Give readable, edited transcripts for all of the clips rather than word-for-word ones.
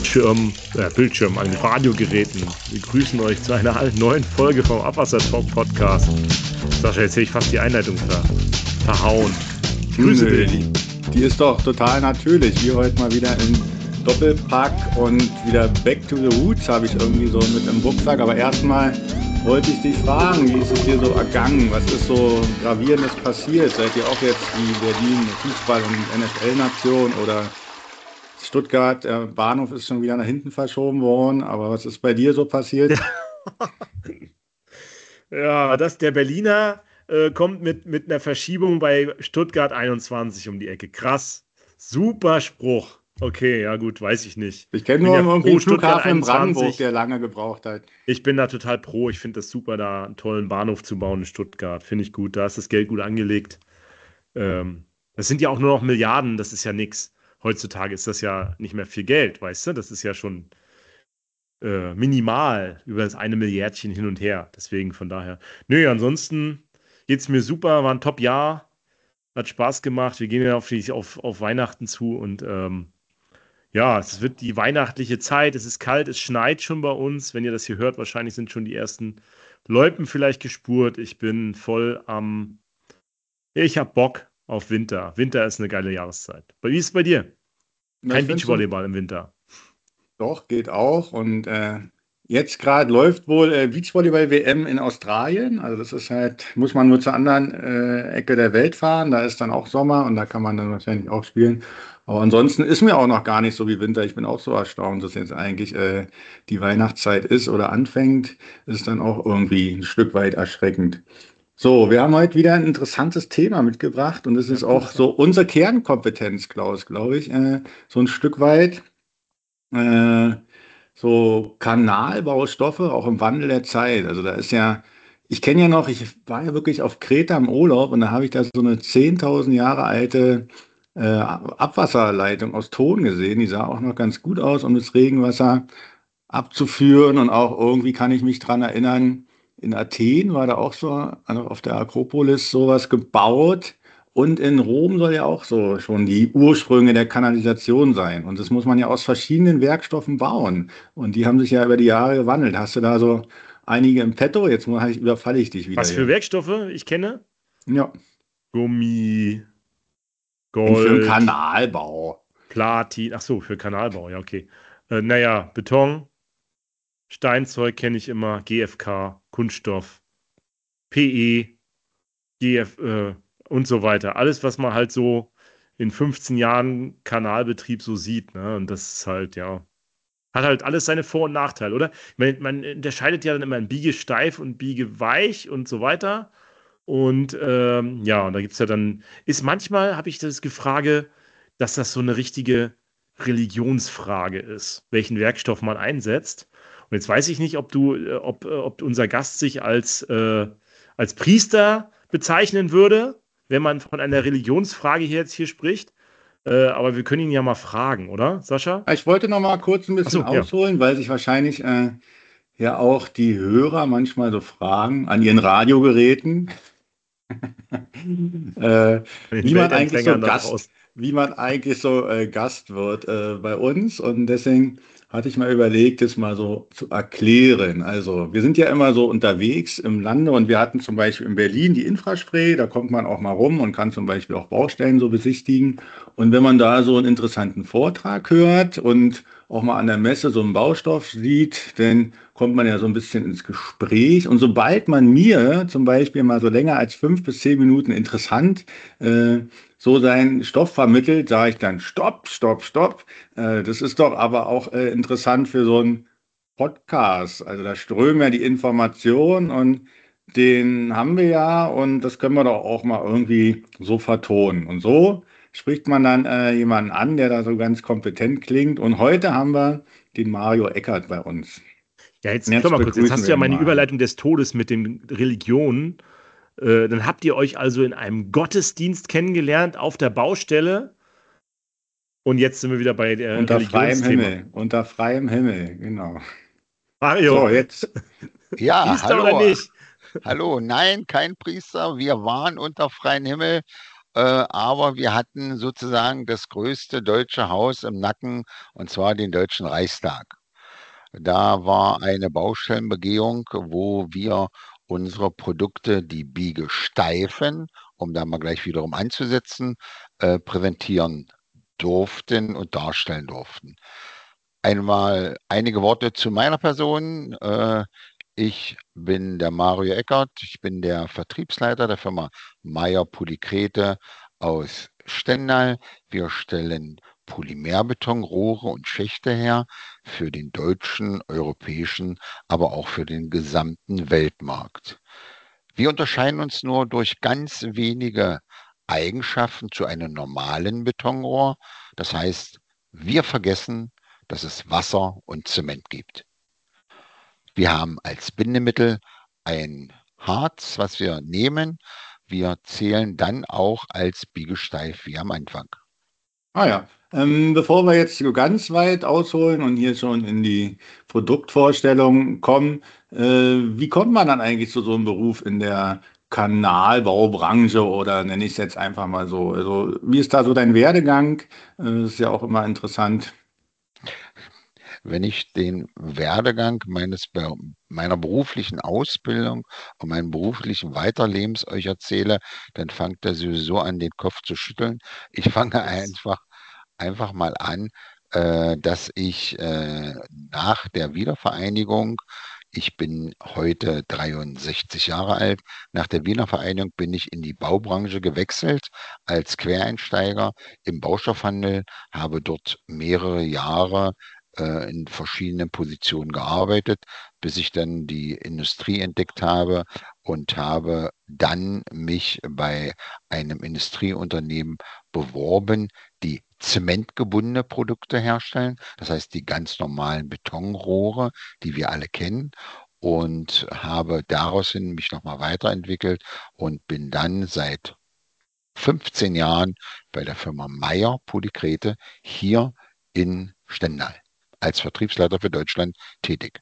Bildschirm, an Radiogeräten. Wir grüßen euch zu einer neuen Folge vom Abwasser-Talk Podcast. Sascha, jetzt hätte ich fast die Einleitung verhauen. Ich grüße dich. Die ist doch total natürlich. Wir heute mal wieder im Doppelpack und wieder back to the roots habe ich irgendwie so mit im Rucksack. Aber erstmal wollte ich dich fragen, wie ist es dir so ergangen? Was ist so Gravierendes passiert? Seid ihr auch jetzt wie Berlin Fußball- und NFL-Nation oder Stuttgart, der Bahnhof ist schon wieder nach hinten verschoben worden, aber was ist bei dir so passiert? Ja, der Berliner kommt mit einer Verschiebung bei Stuttgart 21 um die Ecke. Krass. Super Spruch. Okay, ja gut, weiß ich nicht. Ich kenne nur irgendwie einen Flughafen in Brandenburg, der lange gebraucht hat. Ich bin da total pro. Ich finde das super, da einen tollen Bahnhof zu bauen in Stuttgart. Finde ich gut. Da ist das Geld gut angelegt. Das sind ja auch nur noch Milliarden, das ist ja nichts. Heutzutage ist das ja nicht mehr viel Geld, weißt du? Das ist ja schon minimal über das eine Milliardchen hin und her. Deswegen von daher. Nö, ansonsten geht es mir super, war ein Top-Jahr. Hat Spaß gemacht. Wir gehen ja auf Weihnachten zu und ja, es wird die weihnachtliche Zeit. Es ist kalt, es schneit schon bei uns. Wenn ihr das hier hört, wahrscheinlich sind schon die ersten Loipen vielleicht gespurt. Ich bin voll ich habe Bock auf Winter. Winter ist eine geile Jahreszeit. Wie ist es bei dir? Kein Beachvolleyball im Winter. Doch, geht auch. Und jetzt gerade läuft wohl Beachvolleyball-WM in Australien. Also das ist halt, muss man nur zur anderen Ecke der Welt fahren. Da ist dann auch Sommer und da kann man dann wahrscheinlich auch spielen. Aber ansonsten ist mir auch noch gar nicht so wie Winter. Ich bin auch so erstaunt, dass jetzt eigentlich die Weihnachtszeit ist oder anfängt. Ist dann auch irgendwie ein Stück weit erschreckend. So, wir haben heute wieder ein interessantes Thema mitgebracht und es ist auch so unsere Kernkompetenz, Klaus, glaube ich, so ein Stück weit. Äh, so Kanalbaustoffe, auch im Wandel der Zeit. Also da ist ja, ich kenne ja noch, ich war ja wirklich auf Kreta im Urlaub und da habe ich da so eine 10.000 Jahre alte Abwasserleitung aus Ton gesehen. Die sah auch noch ganz gut aus, um das Regenwasser abzuführen. Und auch irgendwie kann ich mich dran erinnern, in Athen war da auch so, also auf der Akropolis sowas gebaut. Und in Rom soll ja auch so schon die Ursprünge der Kanalisation sein. Und das muss man ja aus verschiedenen Werkstoffen bauen. Und die haben sich ja über die Jahre gewandelt. Hast du da so einige im Petto? Jetzt überfalle ich dich wieder. Was für Werkstoffe ich kenne? Ja. Gummi, Gold. Für den Kanalbau. Platin. Ach so, für Kanalbau, ja, okay. Naja, Beton, Steinzeug kenne ich immer, GFK, Kunststoff, PE, und so weiter. Alles, was man halt so in 15 Jahren Kanalbetrieb so sieht, ne? Und das ist halt, ja, hat halt alles seine Vor- und Nachteile, oder? Man unterscheidet ja dann immer in Biegesteif und Biegeweich und so weiter. Und ja, und da gibt es ja dann, manchmal, habe ich das Gefrage, dass das so eine richtige Religionsfrage ist, welchen Werkstoff man einsetzt. Und jetzt weiß ich nicht, ob unser Gast sich als Priester bezeichnen würde, wenn man von einer Religionsfrage jetzt hier spricht. Aber wir können ihn ja mal fragen, oder, Sascha? Ich wollte noch mal kurz ein bisschen ausholen, weil sich wahrscheinlich ja auch die Hörer manchmal so fragen an ihren Radiogeräten, wie man eigentlich so Gast wird bei uns. Und deswegen hatte ich mal überlegt, das mal so zu erklären. Also wir sind ja immer so unterwegs im Lande und wir hatten zum Beispiel in Berlin die Infraspree, da kommt man auch mal rum und kann zum Beispiel auch Baustellen so besichtigen. Und wenn man da so einen interessanten Vortrag hört und auch mal an der Messe so einen Baustoff sieht, dann kommt man ja so ein bisschen ins Gespräch. Und sobald man mir zum Beispiel mal so länger als 5 bis 10 Minuten interessant so seinen Stoff vermittelt, sage ich dann Stopp, Stopp, Stopp. Das ist doch aber auch interessant für so einen Podcast. Also da strömen ja die Informationen und den haben wir ja und das können wir doch auch mal irgendwie so vertonen. Und so spricht man dann jemanden an, der da so ganz kompetent klingt. Und heute haben wir den Mario Eckert bei uns. Ja, jetzt hör mal kurz, jetzt hast du ja meine Überleitung des Todes mit den Religionen. Dann habt ihr euch also in einem Gottesdienst kennengelernt auf der Baustelle. Und jetzt sind wir wieder bei der Unter freiem Himmel, unter freiem Himmel, genau. Mario. So, jetzt. Ja, Priester hallo. oder nicht? Hallo, nein, kein Priester. Wir waren unter freiem Himmel. aber wir hatten sozusagen das größte deutsche Haus im Nacken, und zwar den Deutschen Reichstag. Da war eine Baustellenbegehung, wo wir unsere Produkte, die Biegesteifen, um da mal gleich wiederum anzusetzen, präsentieren durften und darstellen durften. Einmal einige Worte zu meiner Person. Ich bin der Mario Eckert. Ich bin der Vertriebsleiter der Firma Meyer Polykrete aus Stendal. Wir stellen Polymerbetonrohre und Schächte her für den deutschen, europäischen, aber auch für den gesamten Weltmarkt. Wir unterscheiden uns nur durch ganz wenige Eigenschaften zu einem normalen Betonrohr. Das heißt, wir vergessen, dass es Wasser und Zement gibt. Wir haben als Bindemittel ein Harz, was wir nehmen. Wir zählen dann auch als Biegesteif wie am Anfang. Ah ja, bevor wir jetzt so ganz weit ausholen und hier schon in die Produktvorstellung kommen, wie kommt man dann eigentlich zu so einem Beruf in der Kanalbaubranche oder nenne ich es jetzt einfach mal so? Also, wie ist da so dein Werdegang? Das ist ja auch immer interessant. Wenn ich den Werdegang meiner beruflichen Ausbildung und meinen beruflichen Weiterlebens euch erzähle, dann fangt ihr sowieso an, den Kopf zu schütteln. Ich fange einfach mal an, dass ich nach der Wiedervereinigung, ich bin heute 63 Jahre alt, nach der Wiedervereinigung bin ich in die Baubranche gewechselt als Quereinsteiger im Baustoffhandel, habe dort mehrere Jahre in verschiedenen Positionen gearbeitet, bis ich dann die Industrie entdeckt habe und habe dann mich bei einem Industrieunternehmen beworben, die zementgebundene Produkte herstellen. Das heißt, die ganz normalen Betonrohre, die wir alle kennen. Und habe daraus hin mich nochmal weiterentwickelt und bin dann seit 15 Jahren bei der Firma Meyer Polykrete hier in Stendal als Vertriebsleiter für Deutschland tätig.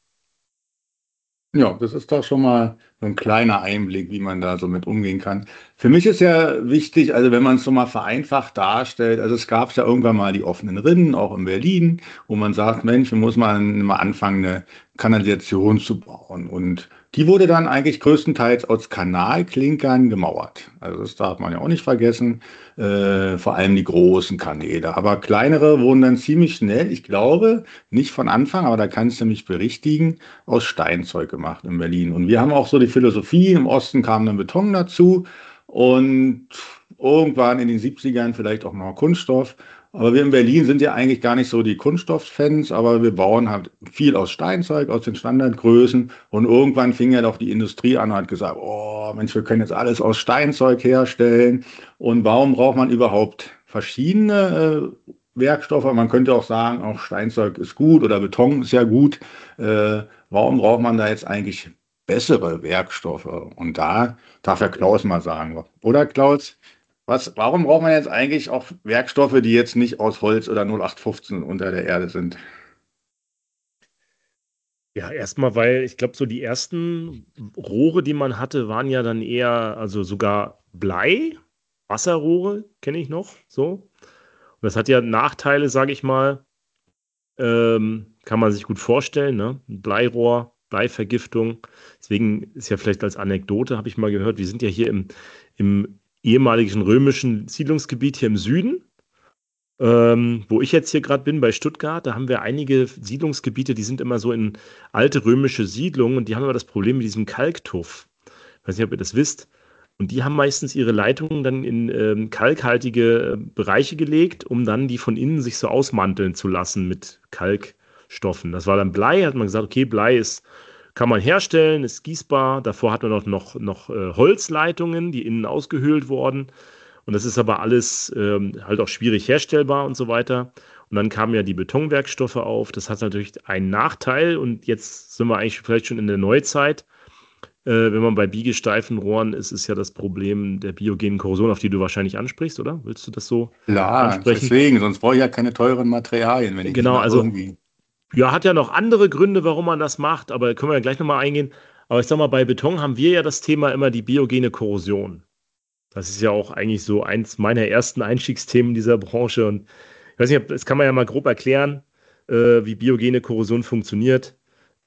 Ja, das ist doch schon mal so ein kleiner Einblick, wie man da so mit umgehen kann. Für mich ist ja wichtig, also wenn man es so mal vereinfacht darstellt, also es gab ja irgendwann mal die offenen Rinnen, auch in Berlin, wo man sagt, Mensch, wir muss mal anfangen, eine Kanalisation zu bauen. Und die wurde dann eigentlich größtenteils aus Kanalklinkern gemauert. Also das darf man ja auch nicht vergessen, vor allem die großen Kanäle. Aber kleinere wurden dann ziemlich schnell, ich glaube, nicht von Anfang, aber da kannst du mich berichtigen, aus Steinzeug gemacht in Berlin. Und wir haben auch so die Philosophie, im Osten kam dann Beton dazu und irgendwann in den 70ern vielleicht auch noch Kunststoff. Aber wir in Berlin sind ja eigentlich gar nicht so die Kunststofffans, aber wir bauen halt viel aus Steinzeug, aus den Standardgrößen. Und irgendwann fing ja doch die Industrie an und hat gesagt, oh Mensch, wir können jetzt alles aus Steinzeug herstellen. Und warum braucht man überhaupt verschiedene Werkstoffe? Man könnte auch sagen, auch Steinzeug ist gut oder Beton ist ja gut. Warum braucht man da jetzt eigentlich bessere Werkstoffe? Und da darf ja Klaus mal sagen, oder Klaus? Warum braucht man jetzt eigentlich auch Werkstoffe, die jetzt nicht aus Holz oder 0815 unter der Erde sind? Ja, erstmal, weil ich glaube, so die ersten Rohre, die man hatte, waren ja dann eher, also sogar Blei, Wasserrohre, kenne ich noch, so. Und das hat ja Nachteile, sage ich mal, kann man sich gut vorstellen, ne? Ein Bleirohr, Bleivergiftung. Deswegen ist ja vielleicht als Anekdote, habe ich mal gehört, wir sind ja hier im ehemaligen römischen Siedlungsgebiet hier im Süden, wo ich jetzt hier gerade bin, bei Stuttgart. Da haben wir einige Siedlungsgebiete, die sind immer so in alte römische Siedlungen und die haben immer das Problem mit diesem Kalktuff. Ich weiß nicht, ob ihr das wisst. Und die haben meistens ihre Leitungen dann in kalkhaltige Bereiche gelegt, um dann die von innen sich so ausmanteln zu lassen mit Kalkstoffen. Das war dann Blei, hat man gesagt, okay, Blei kann man herstellen, ist gießbar. Davor hat man noch Holzleitungen, die innen ausgehöhlt wurden. Und das ist aber alles halt auch schwierig herstellbar und so weiter. Und dann kamen ja die Betonwerkstoffe auf. Das hat natürlich einen Nachteil. Und jetzt sind wir eigentlich vielleicht schon in der Neuzeit. Wenn man bei biegesteifen Rohren ist, ist ja das Problem der biogenen Korrosion, auf die du wahrscheinlich ansprichst, oder? Willst du das so ansprechen? Deswegen, sonst brauche ich ja keine teuren Materialien, wenn ich Genau, nicht also irgendwie. ja, hat ja noch andere Gründe, warum man das macht, aber können wir ja gleich nochmal eingehen. Aber ich sag mal, bei Beton haben wir ja das Thema immer die biogene Korrosion. Das ist ja auch eigentlich so eins meiner ersten Einstiegsthemen dieser Branche. Und ich weiß nicht, das kann man ja mal grob erklären, wie biogene Korrosion funktioniert.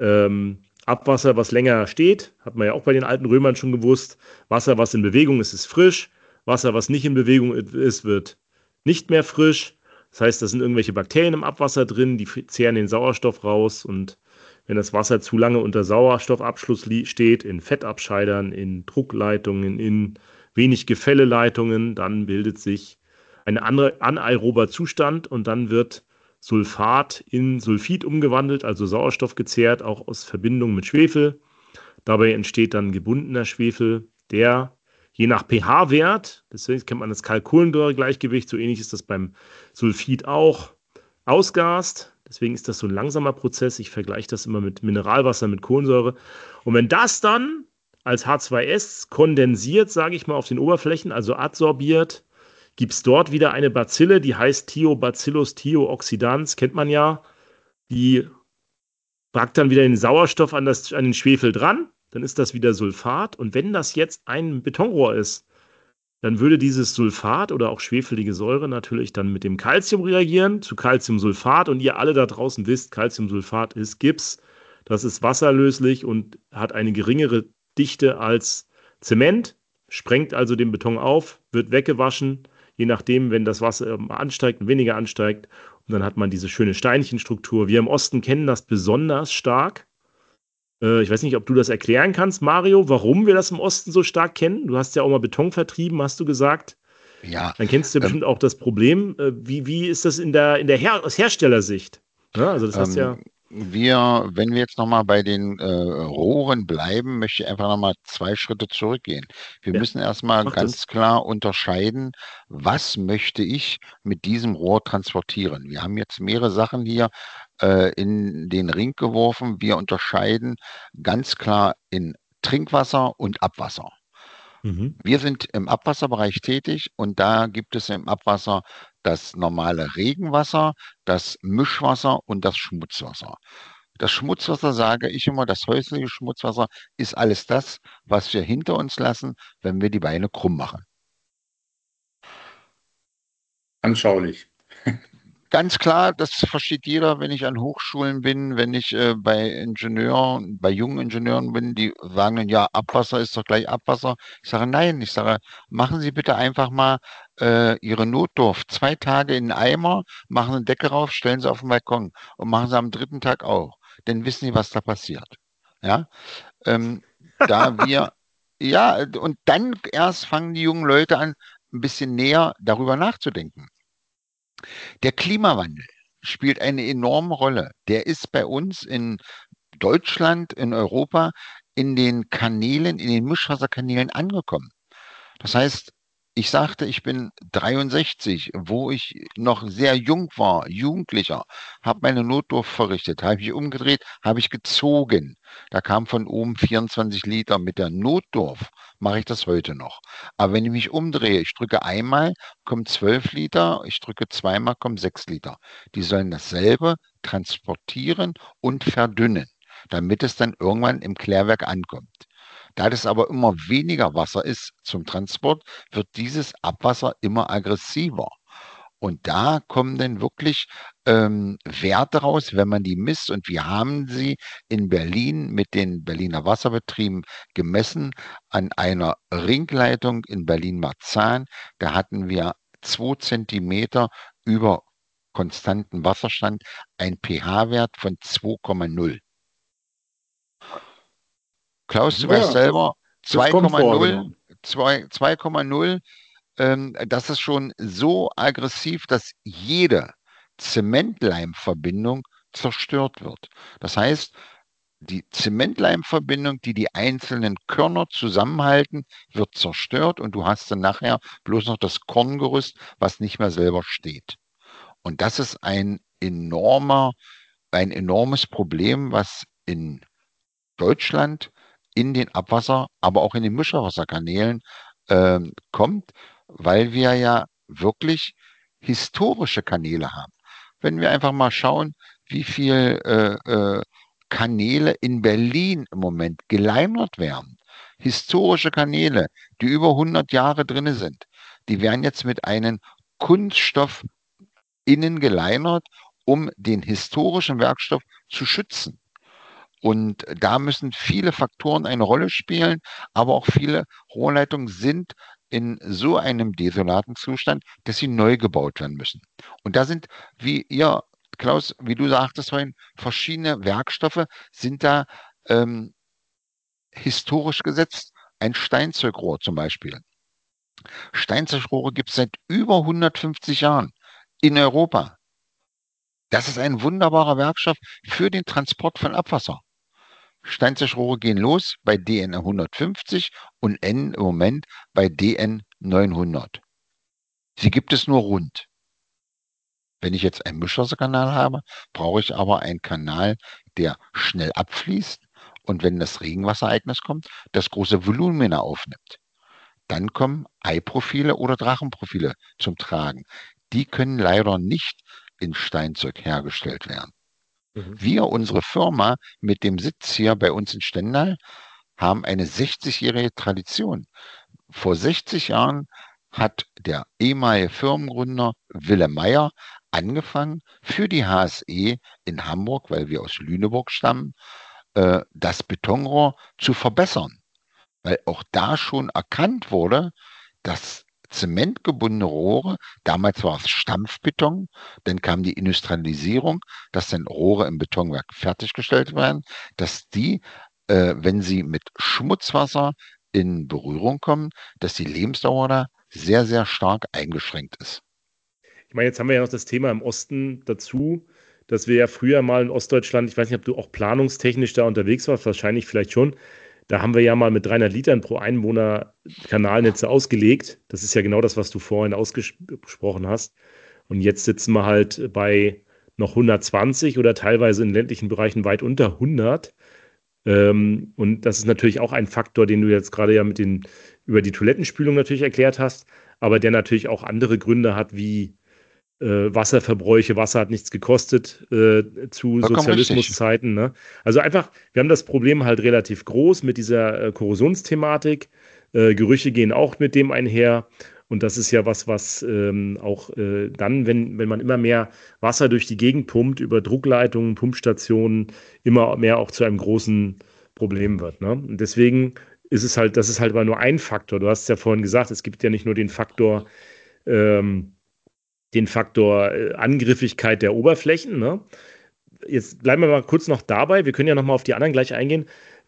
Abwasser, was länger steht, hat man ja auch bei den alten Römern schon gewusst. Wasser, was in Bewegung ist, ist frisch. Wasser, was nicht in Bewegung ist, wird nicht mehr frisch. Das heißt, da sind irgendwelche Bakterien im Abwasser drin, die zehren den Sauerstoff raus. Und wenn das Wasser zu lange unter Sauerstoffabschluss steht, in Fettabscheidern, in Druckleitungen, in wenig Gefälleleitungen, dann bildet sich ein anaerober Zustand und dann wird Sulfat in Sulfid umgewandelt, also Sauerstoff gezehrt, auch aus Verbindung mit Schwefel. Dabei entsteht dann gebundener Schwefel, der je nach pH-Wert, deswegen kennt man das Kalk-Kohlensäure-Gleichgewicht, so ähnlich ist das beim Sulfid auch, ausgast. Deswegen ist das so ein langsamer Prozess. Ich vergleiche das immer mit Mineralwasser, mit Kohlensäure. Und wenn das dann als H2S kondensiert, sage ich mal, auf den Oberflächen, also adsorbiert, gibt es dort wieder eine Bazille, die heißt Thiobacillus thiooxidans, kennt man ja. Die packt dann wieder den Sauerstoff an den Schwefel dran, dann ist das wieder Sulfat. Und wenn das jetzt ein Betonrohr ist, dann würde dieses Sulfat oder auch schwefelige Säure natürlich dann mit dem Calcium reagieren, zu Calciumsulfat. Und ihr alle da draußen wisst, Calciumsulfat ist Gips. Das ist wasserlöslich und hat eine geringere Dichte als Zement, sprengt also den Beton auf, wird weggewaschen, je nachdem, wenn das Wasser ansteigt und weniger ansteigt. Und dann hat man diese schöne Steinchenstruktur. Wir im Osten kennen das besonders stark. Ich weiß nicht, ob du das erklären kannst, Mario, warum wir das im Osten so stark kennen. Du hast ja auch mal Beton vertrieben, hast du gesagt. Ja. Dann kennst du ja bestimmt auch das Problem. Wie ist das aus Herstellersicht? Ja, also das heißt ja. Wenn wir jetzt nochmal bei den Rohren bleiben, möchte ich einfach nochmal 2 Schritte zurückgehen. Wir müssen erstmal ganz klar unterscheiden, was möchte ich mit diesem Rohr transportieren. Wir haben jetzt mehrere Sachen hier in den Ring geworfen. Wir unterscheiden ganz klar in Trinkwasser und Abwasser. Wir sind im Abwasserbereich tätig und da gibt es im Abwasser das normale Regenwasser, das Mischwasser und das Schmutzwasser. Das Schmutzwasser, sage ich immer, das häusliche Schmutzwasser ist alles das, was wir hinter uns lassen, wenn wir die Beine krumm machen. Anschaulich. Ganz klar, das versteht jeder, wenn ich an Hochschulen bin, wenn ich bei jungen Ingenieuren bin, die sagen dann, ja, Abwasser ist doch gleich Abwasser. Ich sage, nein, machen Sie bitte einfach mal Ihre Notdurft 2 Tage in den Eimer, machen einen Deckel rauf, stellen Sie auf den Balkon und machen Sie am 3. Tag auch. Dann wissen Sie, was da passiert. Ja, ja, und dann erst fangen die jungen Leute an, ein bisschen näher darüber nachzudenken. Der Klimawandel spielt eine enorme Rolle. Der ist bei uns in Deutschland, in Europa, in den Kanälen, in den Mischwasserkanälen angekommen. Das heißt, ich sagte, ich bin 63, wo ich noch sehr jung war, Jugendlicher, habe meine Notdurft verrichtet, habe ich umgedreht, habe ich gezogen. Da kam von oben 24 Liter. Mit der Notdurft mache ich das heute noch. Aber wenn ich mich umdrehe, ich drücke einmal, kommen 12 Liter, ich drücke zweimal, kommen 6 Liter. Die sollen dasselbe transportieren und verdünnen, damit es dann irgendwann im Klärwerk ankommt. Da das aber immer weniger Wasser ist zum Transport, wird dieses Abwasser immer aggressiver. Und da kommen dann wirklich Werte raus, wenn man die misst. Und wir haben sie in Berlin mit den Berliner Wasserbetrieben gemessen an einer Ringleitung in Berlin-Marzahn. Da hatten wir 2 Zentimeter über konstanten Wasserstand ein pH-Wert von 2,0. Klaus, du weißt selber, 2,0, das ist schon so aggressiv, dass jede Zementleimverbindung zerstört wird. Das heißt, die Zementleimverbindung, die die einzelnen Körner zusammenhalten, wird zerstört und du hast dann nachher bloß noch das Korngerüst, was nicht mehr selber steht. Und das ist ein enormes Problem, was in Deutschland in den Abwasser, aber auch in den Mischwasserkanälen kommt, weil wir ja wirklich historische Kanäle haben. Wenn wir einfach mal schauen, wie viel Kanäle in Berlin im Moment geleimert werden. historische Kanäle, die über 100 Jahre drin sind, die werden jetzt mit einem Kunststoff innen geleinert, um den historischen Werkstoff zu schützen. Und da müssen viele Faktoren eine Rolle spielen, aber auch viele Rohrleitungen sind in so einem desolaten Zustand, dass sie neu gebaut werden müssen. Und da sind, wie ihr, Klaus, wie du sagtest vorhin, verschiedene Werkstoffe sind da historisch gesetzt. Ein Steinzeugrohr zum Beispiel. Steinzeugrohre gibt es seit über 150 Jahren in Europa. Das ist ein wunderbarer Werkstoff für den Transport von Abwasser. Steinzeugrohre gehen los bei DN 150 und enden im Moment bei DN 900. Sie gibt es nur rund. Wenn ich jetzt einen Mischwasserkanal habe, brauche ich aber einen Kanal, der schnell abfließt und wenn das Regenwasserereignis kommt, das große Volumina aufnimmt. Dann kommen Eiprofile oder Drachenprofile zum Tragen. Die können leider nicht in Steinzeug hergestellt werden. Wir, unsere Firma mit dem Sitz hier bei uns in Stendal, haben eine 60-jährige Tradition. Vor 60 Jahren hat der ehemalige Firmengründer Willem Meyer angefangen, für die HSE in Hamburg, weil wir aus Lüneburg stammen, das Betonrohr zu verbessern. Weil auch da schon erkannt wurde, dass zementgebundene Rohre, damals war es Stampfbeton, dann kam die Industrialisierung, dass dann Rohre im Betonwerk fertiggestellt werden, dass die, wenn sie mit Schmutzwasser in Berührung kommen, dass die Lebensdauer da sehr, sehr stark eingeschränkt ist. Ich meine, jetzt haben wir ja noch das Thema im Osten dazu, dass wir ja früher mal in Ostdeutschland, ich weiß nicht, ob du auch planungstechnisch da unterwegs warst, wahrscheinlich vielleicht schon, da haben wir ja mal mit 300 Litern pro Einwohner Kanalnetze ausgelegt. Das ist ja genau das, was du vorhin ausgesprochen hast. Und jetzt sitzen wir halt bei noch 120 oder teilweise in ländlichen Bereichen weit unter 100. Und das ist natürlich auch ein Faktor, den du jetzt gerade ja über die Toilettenspülung natürlich erklärt hast, aber der natürlich auch andere Gründe hat, wie Wasserverbräuche. Wasser hat nichts gekostet zu Sozialismuszeiten. Ne? Also einfach, wir haben das Problem halt relativ groß mit dieser Korrosionsthematik. Gerüche gehen auch mit dem einher. Und das ist ja was auch dann, wenn man immer mehr Wasser durch die Gegend pumpt, über Druckleitungen, Pumpstationen, immer mehr auch zu einem großen Problem wird. Ne? Und deswegen ist es halt, das ist halt aber nur ein Faktor. Du hast es ja vorhin gesagt, es gibt ja nicht nur den Faktor Angriffigkeit der Oberflächen. Ne? Jetzt bleiben wir mal kurz noch dabei. Wir können ja noch mal auf die anderen gleich eingehen.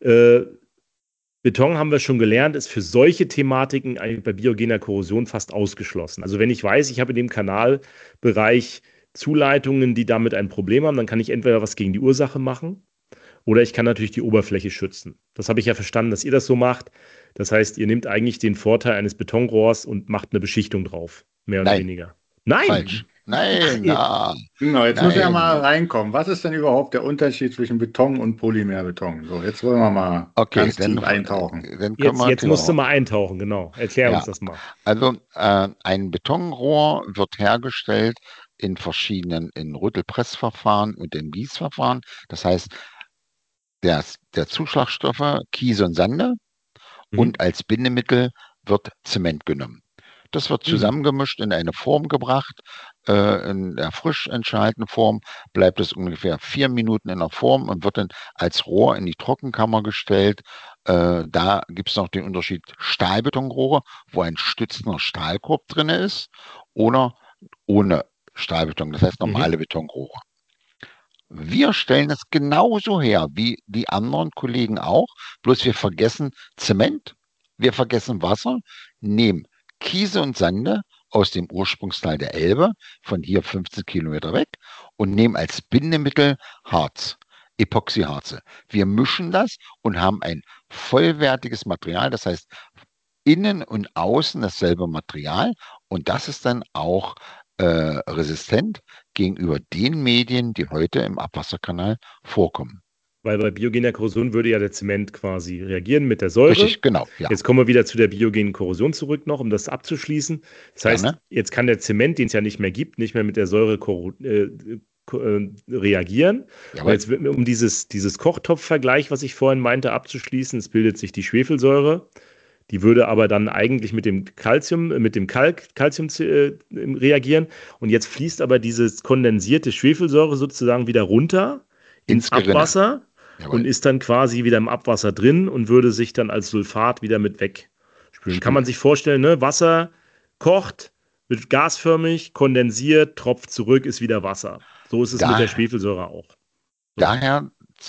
Beton haben wir schon gelernt, ist für solche Thematiken eigentlich bei biogener Korrosion fast ausgeschlossen. Also wenn ich weiß, ich habe in dem Kanalbereich Zuleitungen, die damit ein Problem haben, dann kann ich entweder was gegen die Ursache machen oder ich kann natürlich die Oberfläche schützen. Das habe ich ja verstanden, dass ihr das so macht. Das heißt, ihr nehmt eigentlich den Vorteil eines Betonrohrs und macht eine Beschichtung drauf, mehr oder weniger. Nein! Falsch. Nein, na. Genau, jetzt muss ja mal reinkommen. Was ist denn überhaupt der Unterschied zwischen Beton und Polymerbeton? So, jetzt wollen wir mal ganz tief eintauchen. Jetzt musst du mal eintauchen, genau. Erklär uns das mal. Also ein Betonrohr wird hergestellt in verschiedenen, in Rüttelpressverfahren und in Gießverfahren. Das heißt, der Zuschlagstoffe Kies und Sande und als Bindemittel wird Zement genommen. Das wird zusammengemischt in eine Form gebracht. In der frisch entscheidenden Form bleibt es ungefähr 4 Minuten in der Form und wird dann als Rohr in die Trockenkammer gestellt. Da gibt es noch den Unterschied Stahlbetonrohre, wo ein stützender Stahlkorb drin ist, oder ohne Stahlbeton, das heißt normale Betonrohre. Wir stellen es genauso her wie die anderen Kollegen auch, bloß wir vergessen Zement, wir vergessen Wasser, nehmen Kiese und Sande aus dem Ursprungstal der Elbe, von hier 15 Kilometer weg, und nehmen als Bindemittel Harz, Epoxyharze. Wir mischen das und haben ein vollwertiges Material, das heißt innen und außen dasselbe Material, und das ist dann auch resistent gegenüber den Medien, die heute im Abwasserkanal vorkommen. Weil bei biogener Korrosion würde ja der Zement quasi reagieren mit der Säure. Richtig, genau. Ja. Jetzt kommen wir wieder zu der biogenen Korrosion zurück noch, um das abzuschließen. Das heißt, jetzt kann der Zement, den es ja nicht mehr gibt, nicht mehr mit der Säure reagieren. Und jetzt wird mir, um dieses Kochtopf-Vergleich, was ich vorhin meinte, abzuschließen, es bildet sich die Schwefelsäure. Die würde aber dann eigentlich mit dem Calcium reagieren. Und jetzt fließt aber diese kondensierte Schwefelsäure sozusagen wieder runter ins Abwasser und ist dann quasi wieder im Abwasser drin und würde sich dann als Sulfat wieder mit wegspülen. Kann man sich vorstellen, ne? Wasser kocht, wird gasförmig, kondensiert, tropft zurück, ist wieder Wasser. So ist es mit der Schwefelsäure auch. Daher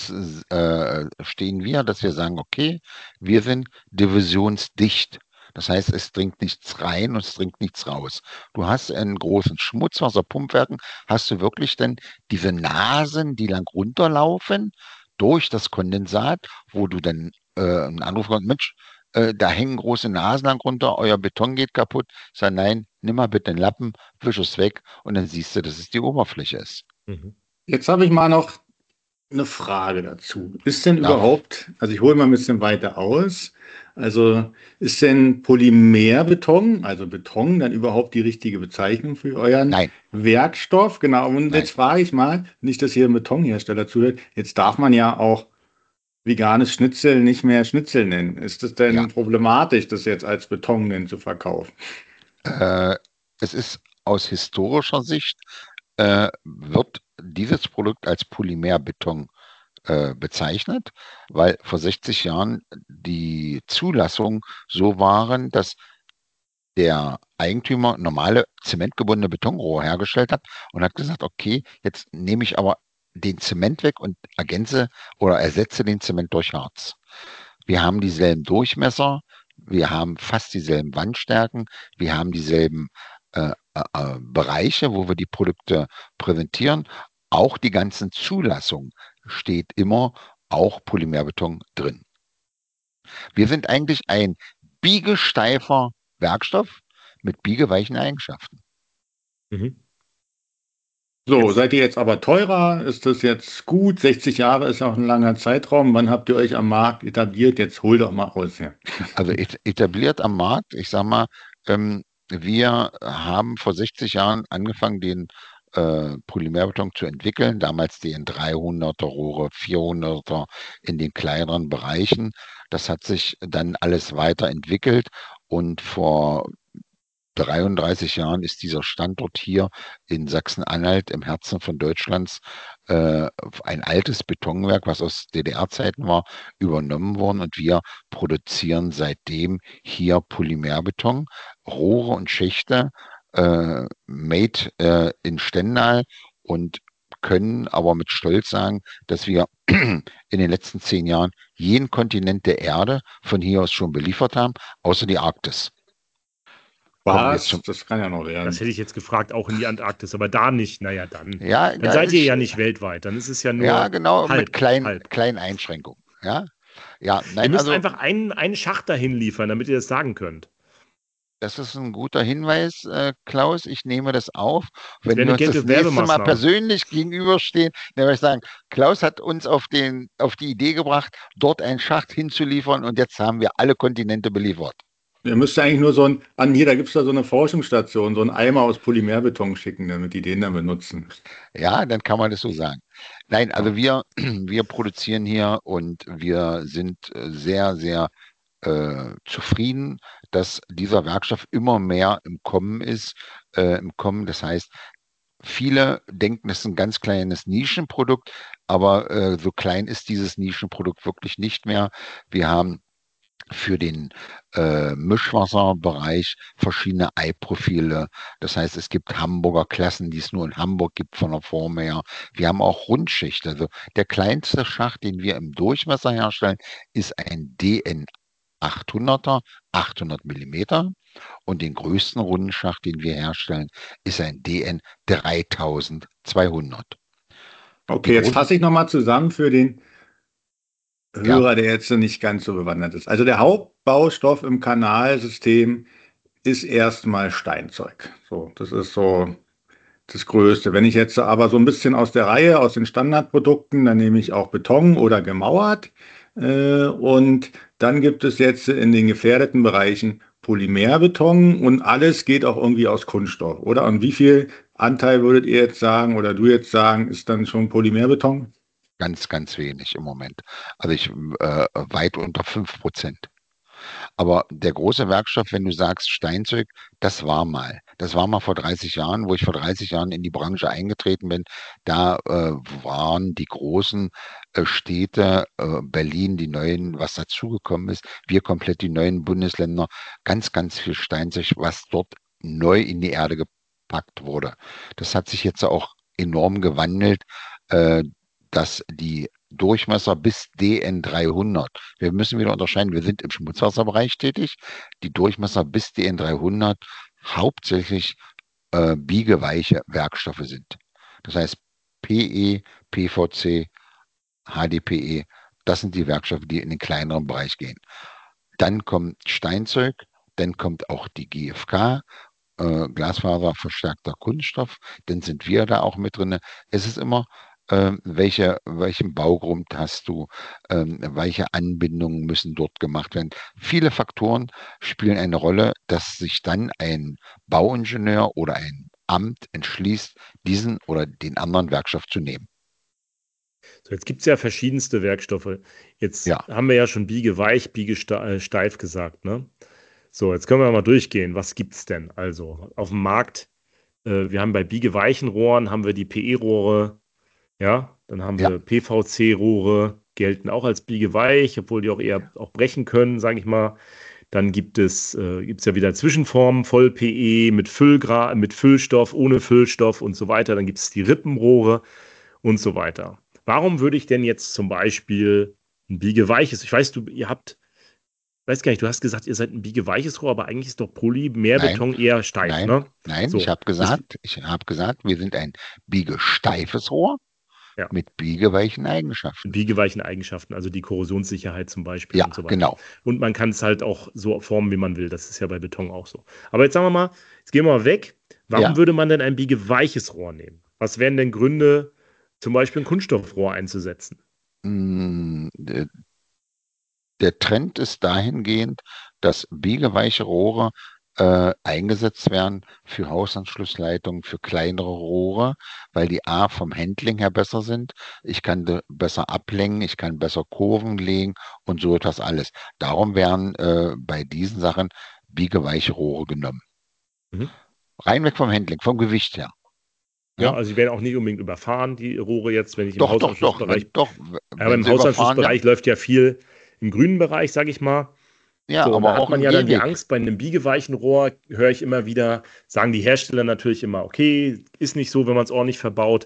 stehen wir, dass wir sagen, okay, wir sind divisionsdicht. Das heißt, es dringt nichts rein und es dringt nichts raus. Du hast in großen Schmutzwasserpumpwerken, hast du wirklich dann diese Nasen, die lang runterlaufen durch das Kondensat, wo du dann einen Anruf kommst, Mensch, da hängen große Nasen lang runter, euer Beton geht kaputt. Sag, nein, nimm mal bitte den Lappen, wisch es weg und dann siehst du, dass es die Oberfläche ist. Jetzt habe ich mal noch eine Frage dazu. Ist denn überhaupt, also ich hole mal ein bisschen weiter aus, also ist denn Polymerbeton, also Beton, dann überhaupt die richtige Bezeichnung für euren Werkstoff? Genau, und jetzt frage ich mal, nicht, dass hier ein Betonhersteller zuhört, jetzt darf man ja auch veganes Schnitzel nicht mehr Schnitzel nennen. Ist es denn problematisch, das jetzt als Beton denn zu verkaufen? Es ist aus historischer Sicht, wird dieses Produkt als Polymerbeton bezeichnet, weil vor 60 Jahren die Zulassungen so waren, dass der Eigentümer normale zementgebundene Betonrohre hergestellt hat und hat gesagt, okay, jetzt nehme ich aber den Zement weg und ersetze den Zement durch Harz. Wir haben dieselben Durchmesser, wir haben fast dieselben Wandstärken, wir haben dieselben Bereiche, wo wir die Produkte präsentieren. Auch die ganzen Zulassungen steht immer auch Polymerbeton drin. Wir sind eigentlich ein biegesteifer Werkstoff mit biegeweichen Eigenschaften. So, seid ihr jetzt aber teurer? Ist das jetzt gut? 60 Jahre ist ja auch ein langer Zeitraum. Wann habt ihr euch am Markt etabliert? Jetzt hol doch mal aus hier. Also etabliert am Markt, ich sag mal, wir haben vor 60 Jahren angefangen, den Polymerbeton zu entwickeln, damals den 300er Rohre, 400er in den kleineren Bereichen. Das hat sich dann alles weiterentwickelt und vor 33 Jahren ist dieser Standort hier in Sachsen-Anhalt im Herzen von Deutschlands ein altes Betonwerk, was aus DDR-Zeiten war, übernommen worden und wir produzieren seitdem hier Polymerbeton, Rohre und Schächte, made in Stendal und können aber mit Stolz sagen, dass wir in den letzten 10 Jahren jeden Kontinent der Erde von hier aus schon beliefert haben, außer die Arktis. Was? Das kann ja noch werden. Das hätte ich jetzt gefragt, auch in die Antarktis, aber da nicht. Naja, dann dann seid ihr ja nicht weltweit. Dann ist es ja nur. Ja, genau, mit kleinen Einschränkungen. Ja, nein, ihr müsst einfach einen Schacht dahin liefern, damit ihr das sagen könnt. Das ist ein guter Hinweis, Klaus. Ich nehme das auf. Wenn wir uns das nächste Mal persönlich gegenüberstehen, dann werde ich sagen, Klaus hat uns auf die Idee gebracht, dort einen Schacht hinzuliefern und jetzt haben wir alle Kontinente beliefert. Ihr müsst eigentlich nur da gibt es da so eine Forschungsstation, so einen Eimer aus Polymerbeton schicken, damit die den dann benutzen. Ja, dann kann man das so sagen. Nein, also wir produzieren hier und wir sind sehr, sehr zufrieden, dass dieser Werkstoff immer mehr im Kommen ist. Das heißt, viele denken, es ist ein ganz kleines Nischenprodukt, aber so klein ist dieses Nischenprodukt wirklich nicht mehr. Wir haben für den Mischwasserbereich verschiedene Eiprofile. Das heißt, es gibt Hamburger Klassen, die es nur in Hamburg gibt von der Form her. Wir haben auch Rundschächte. Also der kleinste Schacht, den wir im Durchmesser herstellen, ist ein DN 800er, 800 Millimeter. Und den größten Rundenschacht, den wir herstellen, ist ein DN 3200. Okay, jetzt fasse ich nochmal zusammen für den Hörer, der jetzt nicht ganz so bewandert ist. Also der Hauptbaustoff im Kanalsystem ist erstmal Steinzeug. So, das ist so das Größte. Wenn ich jetzt aber so ein bisschen aus der Reihe, aus den Standardprodukten, dann nehme ich auch Beton oder gemauert. Und dann gibt es jetzt in den gefährdeten Bereichen Polymerbeton und alles geht auch irgendwie aus Kunststoff, oder? Und wie viel Anteil würdet ihr jetzt sagen oder du jetzt sagen, ist dann schon Polymerbeton? Ganz, ganz wenig im Moment. Also weit unter 5%. Aber der große Werkstoff, wenn du sagst Steinzeug, das war mal. Das war mal vor 30 Jahren, wo ich vor 30 Jahren in die Branche eingetreten bin. Da waren die großen Städte, Berlin, die neuen, was dazugekommen ist, wir komplett die neuen Bundesländer, ganz, ganz viel Steinzeug, was dort neu in die Erde gepackt wurde. Das hat sich jetzt auch enorm gewandelt, äh, dass die Durchmesser bis DN300. Wir müssen wieder unterscheiden, wir sind im Schmutzwasserbereich tätig. Die Durchmesser bis DN300 hauptsächlich biegeweiche Werkstoffe sind. Das heißt PE, PVC, HDPE, das sind die Werkstoffe, die in den kleineren Bereich gehen. Dann kommt Steinzeug, dann kommt auch die GFK, Glasfaserverstärkter Kunststoff, dann sind wir da auch mit drin. Es ist immer welchen Baugrund hast du, welche Anbindungen müssen dort gemacht werden. Viele Faktoren spielen eine Rolle, dass sich dann ein Bauingenieur oder ein Amt entschließt, diesen oder den anderen Werkstoff zu nehmen. So, jetzt gibt es ja verschiedenste Werkstoffe. Jetzt haben wir ja schon biegeweich, biegesteif gesagt, ne? So, jetzt können wir mal durchgehen. Was gibt es denn? Also auf dem Markt, wir haben bei biegeweichen Rohren haben wir die PE-Rohre, ja, dann haben wir PVC-Rohre, gelten auch als biegeweich, obwohl die auch eher auch brechen können, sage ich mal. Dann gibt's ja wieder Zwischenformen, Voll-PE mit mit Füllstoff, ohne Füllstoff und so weiter. Dann gibt es die Rippenrohre und so weiter. Warum würde ich denn jetzt zum Beispiel ein biegeweiches, ich weiß, weiß gar nicht, du hast gesagt, ihr seid ein biegeweiches Rohr, aber eigentlich ist doch Polymerbeton eher steif, ne? Nein, So. ich habe gesagt, wir sind ein biegesteifes Rohr mit biegeweichen Eigenschaften. Biegeweichen Eigenschaften, also die Korrosionssicherheit zum Beispiel und so weiter. Genau. Und man kann es halt auch so formen, wie man will. Das ist ja bei Beton auch so. Aber jetzt sagen wir mal, jetzt gehen wir mal weg. Warum würde man denn ein biegeweiches Rohr nehmen? Was wären denn Gründe, zum Beispiel ein Kunststoffrohr einzusetzen? Der Trend ist dahingehend, dass biegeweiche Rohre eingesetzt werden für Hausanschlussleitungen, für kleinere Rohre, weil die A vom Handling her besser sind. Ich kann besser ablenken, ich kann besser Kurven legen und so etwas alles. Darum werden bei diesen Sachen biegeweiche Rohre genommen. Rein weg vom Handling, vom Gewicht her. Ja, also sie werden auch nicht unbedingt überfahren, die Rohre jetzt, wenn ich im Hausanschlussbereich. Aber im Hausanschlussbereich läuft ja viel im grünen Bereich, sage ich mal. Ja, so, aber da auch hat man ja dann die Angst, bei einem biegeweichen Rohr höre ich immer wieder, sagen die Hersteller natürlich immer, okay, ist nicht so, wenn man es ordentlich verbaut.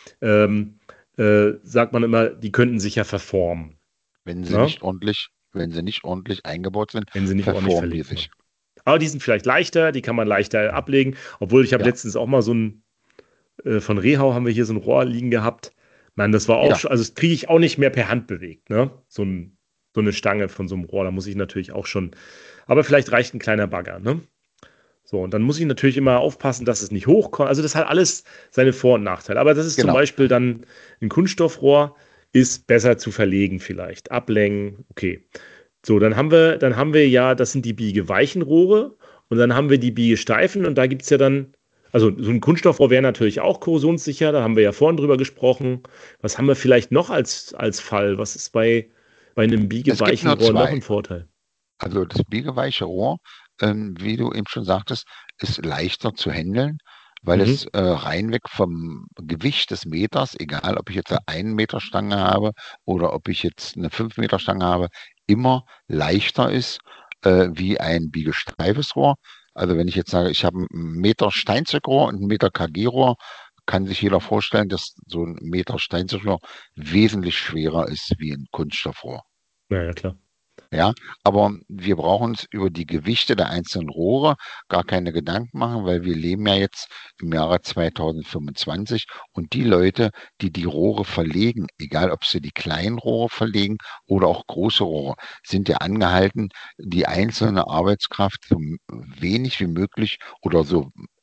Sagt man immer, die könnten sich ja verformen. Wenn sie nicht ordentlich eingebaut sind, wenn sie nicht ordentlich verlegt sich. Aber die sind vielleicht leichter, die kann man leichter ablegen. Obwohl ich habe letztens auch mal so ein von Rehau haben wir hier so ein Rohr liegen gehabt. Man, das war auch schon, also das kriege ich auch nicht mehr per Hand bewegt, ne? So eine Stange von so einem Rohr, da muss ich natürlich auch schon, aber vielleicht reicht ein kleiner Bagger, ne? So, und dann muss ich natürlich immer aufpassen, dass es nicht hochkommt. Also das hat alles seine Vor- und Nachteile. Aber das ist zum Beispiel dann ein Kunststoffrohr, ist besser zu verlegen vielleicht. Ablenken, okay. So, dann haben wir ja, das sind die biegeweichen Rohre und dann haben wir die biegesteifen und da gibt es ja dann, also so ein Kunststoffrohr wäre natürlich auch korrosionssicher, da haben wir ja vorhin drüber gesprochen. Was haben wir vielleicht noch als Fall? Was ist bei einem biegeweichen Rohr noch ein Vorteil? Also das biegeweiche Rohr, wie du eben schon sagtest, ist leichter zu handeln, weil es reinweg vom Gewicht des Meters, egal ob ich jetzt eine 1 Meter Stange habe oder ob ich jetzt eine 5 Meter Stange habe, immer leichter ist wie ein biegesteifes Rohr. Also wenn ich jetzt sage, ich habe einen Meter Steinzeugrohr und einen Meter KG-Rohr, kann sich jeder vorstellen, dass so ein Meter Steinzeugrohr wesentlich schwerer ist wie ein Kunststoffrohr. Ja, klar. Ja, aber wir brauchen uns über die Gewichte der einzelnen Rohre gar keine Gedanken machen, weil wir leben ja jetzt im Jahre 2025 und die Leute, die die Rohre verlegen, egal ob sie die kleinen Rohre verlegen oder auch große Rohre, sind ja angehalten, die einzelne Arbeitskraft so wenig wie möglich oder so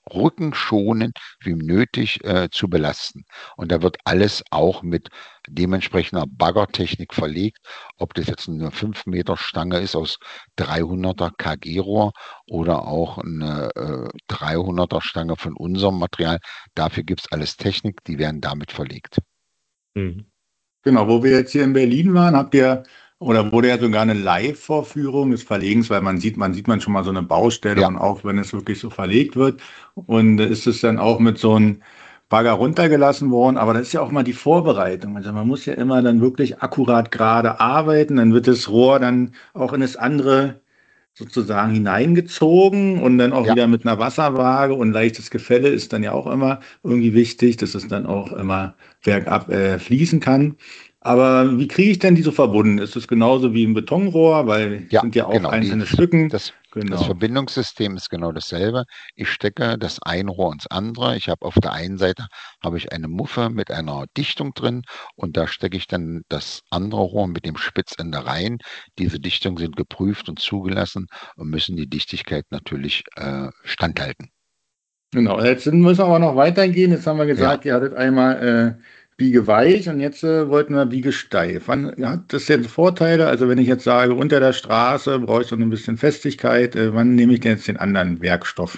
rückenschonend wie nötig zu belasten. Und da wird alles auch mit dementsprechender Baggertechnik verlegt, ob das jetzt eine 5 Meter Stange ist aus 300er KG-Rohr oder auch eine 300er Stange von unserem Material. Dafür gibt es alles Technik, die werden damit verlegt. Mhm. Genau, wo wir jetzt hier in Berlin waren, oder wurde ja sogar eine Live-Vorführung des Verlegens, weil man schon mal so eine Baustelle Ja, und auch wenn es wirklich so verlegt wird. Und ist es dann auch mit so einem Bagger runtergelassen worden. Aber das ist ja auch mal die Vorbereitung. Also man muss ja immer dann wirklich akkurat gerade arbeiten. Dann wird das Rohr dann auch in das andere sozusagen hineingezogen und dann auch ja. wieder mit einer Wasserwaage und leichtes Gefälle ist dann ja auch immer irgendwie wichtig, dass es dann auch immer bergab fließen kann. Aber wie kriege ich denn die so verbunden? Ist es genauso wie ein Betonrohr, weil es Ja, sind ja auch genau. einzelne Stücken. Das, das Genau. Verbindungssystem ist genau dasselbe. Ich stecke das eine Rohr ins andere. Ich habe auf der einen Seite habe ich eine Muffe mit einer Dichtung drin und da stecke ich dann das andere Rohr mit dem Spitzende rein. Diese Dichtungen sind geprüft und zugelassen und müssen die Dichtigkeit natürlich standhalten. Genau. Jetzt müssen wir aber noch weitergehen. Jetzt haben wir Ja. gesagt, ihr hattet einmal biegeweich und jetzt wollten wir biegesteif. Wann hat das jetzt Vorteile? Also wenn ich jetzt sage, unter der Straße brauche ich so ein bisschen Festigkeit, wann nehme ich denn jetzt den anderen Werkstoff?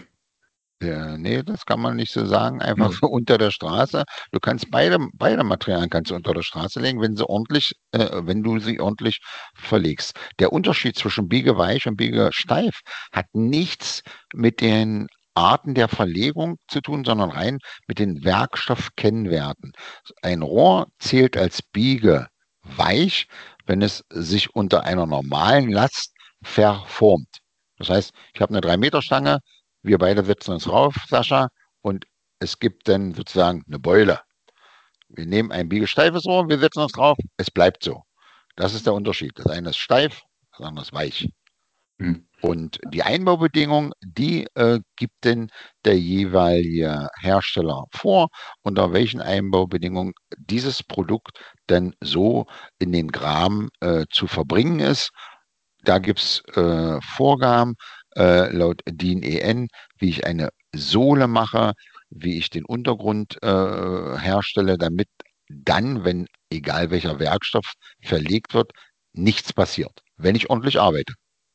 Nee, das kann man nicht so sagen, einfach Nö. so unter der Straße. Du kannst beide Materialien kannst du unter der Straße legen, wenn du sie ordentlich verlegst. Der Unterschied zwischen biegeweich und biegesteif hat nichts mit den Arten der Verlegung zu tun, sondern rein mit den Werkstoffkennwerten. Ein Rohr zählt als biegeweich, wenn es sich unter einer normalen Last verformt. Das heißt, ich habe eine 3 Meter Stange, wir beide setzen uns rauf, Sascha, und es gibt dann sozusagen eine Beule. Wir nehmen ein biegesteifes Rohr, wir setzen uns drauf, es bleibt so. Das ist der Unterschied. Das eine ist steif, das andere ist weich. Hm. Und die Einbaubedingungen, die gibt denn der jeweilige Hersteller vor, unter welchen Einbaubedingungen dieses Produkt dann so in den Graben zu verbringen ist. Da gibt es Vorgaben laut DIN EN, wie ich eine Sohle mache, wie ich den Untergrund herstelle, damit dann, wenn egal welcher Werkstoff verlegt wird, nichts passiert, wenn ich ordentlich arbeite.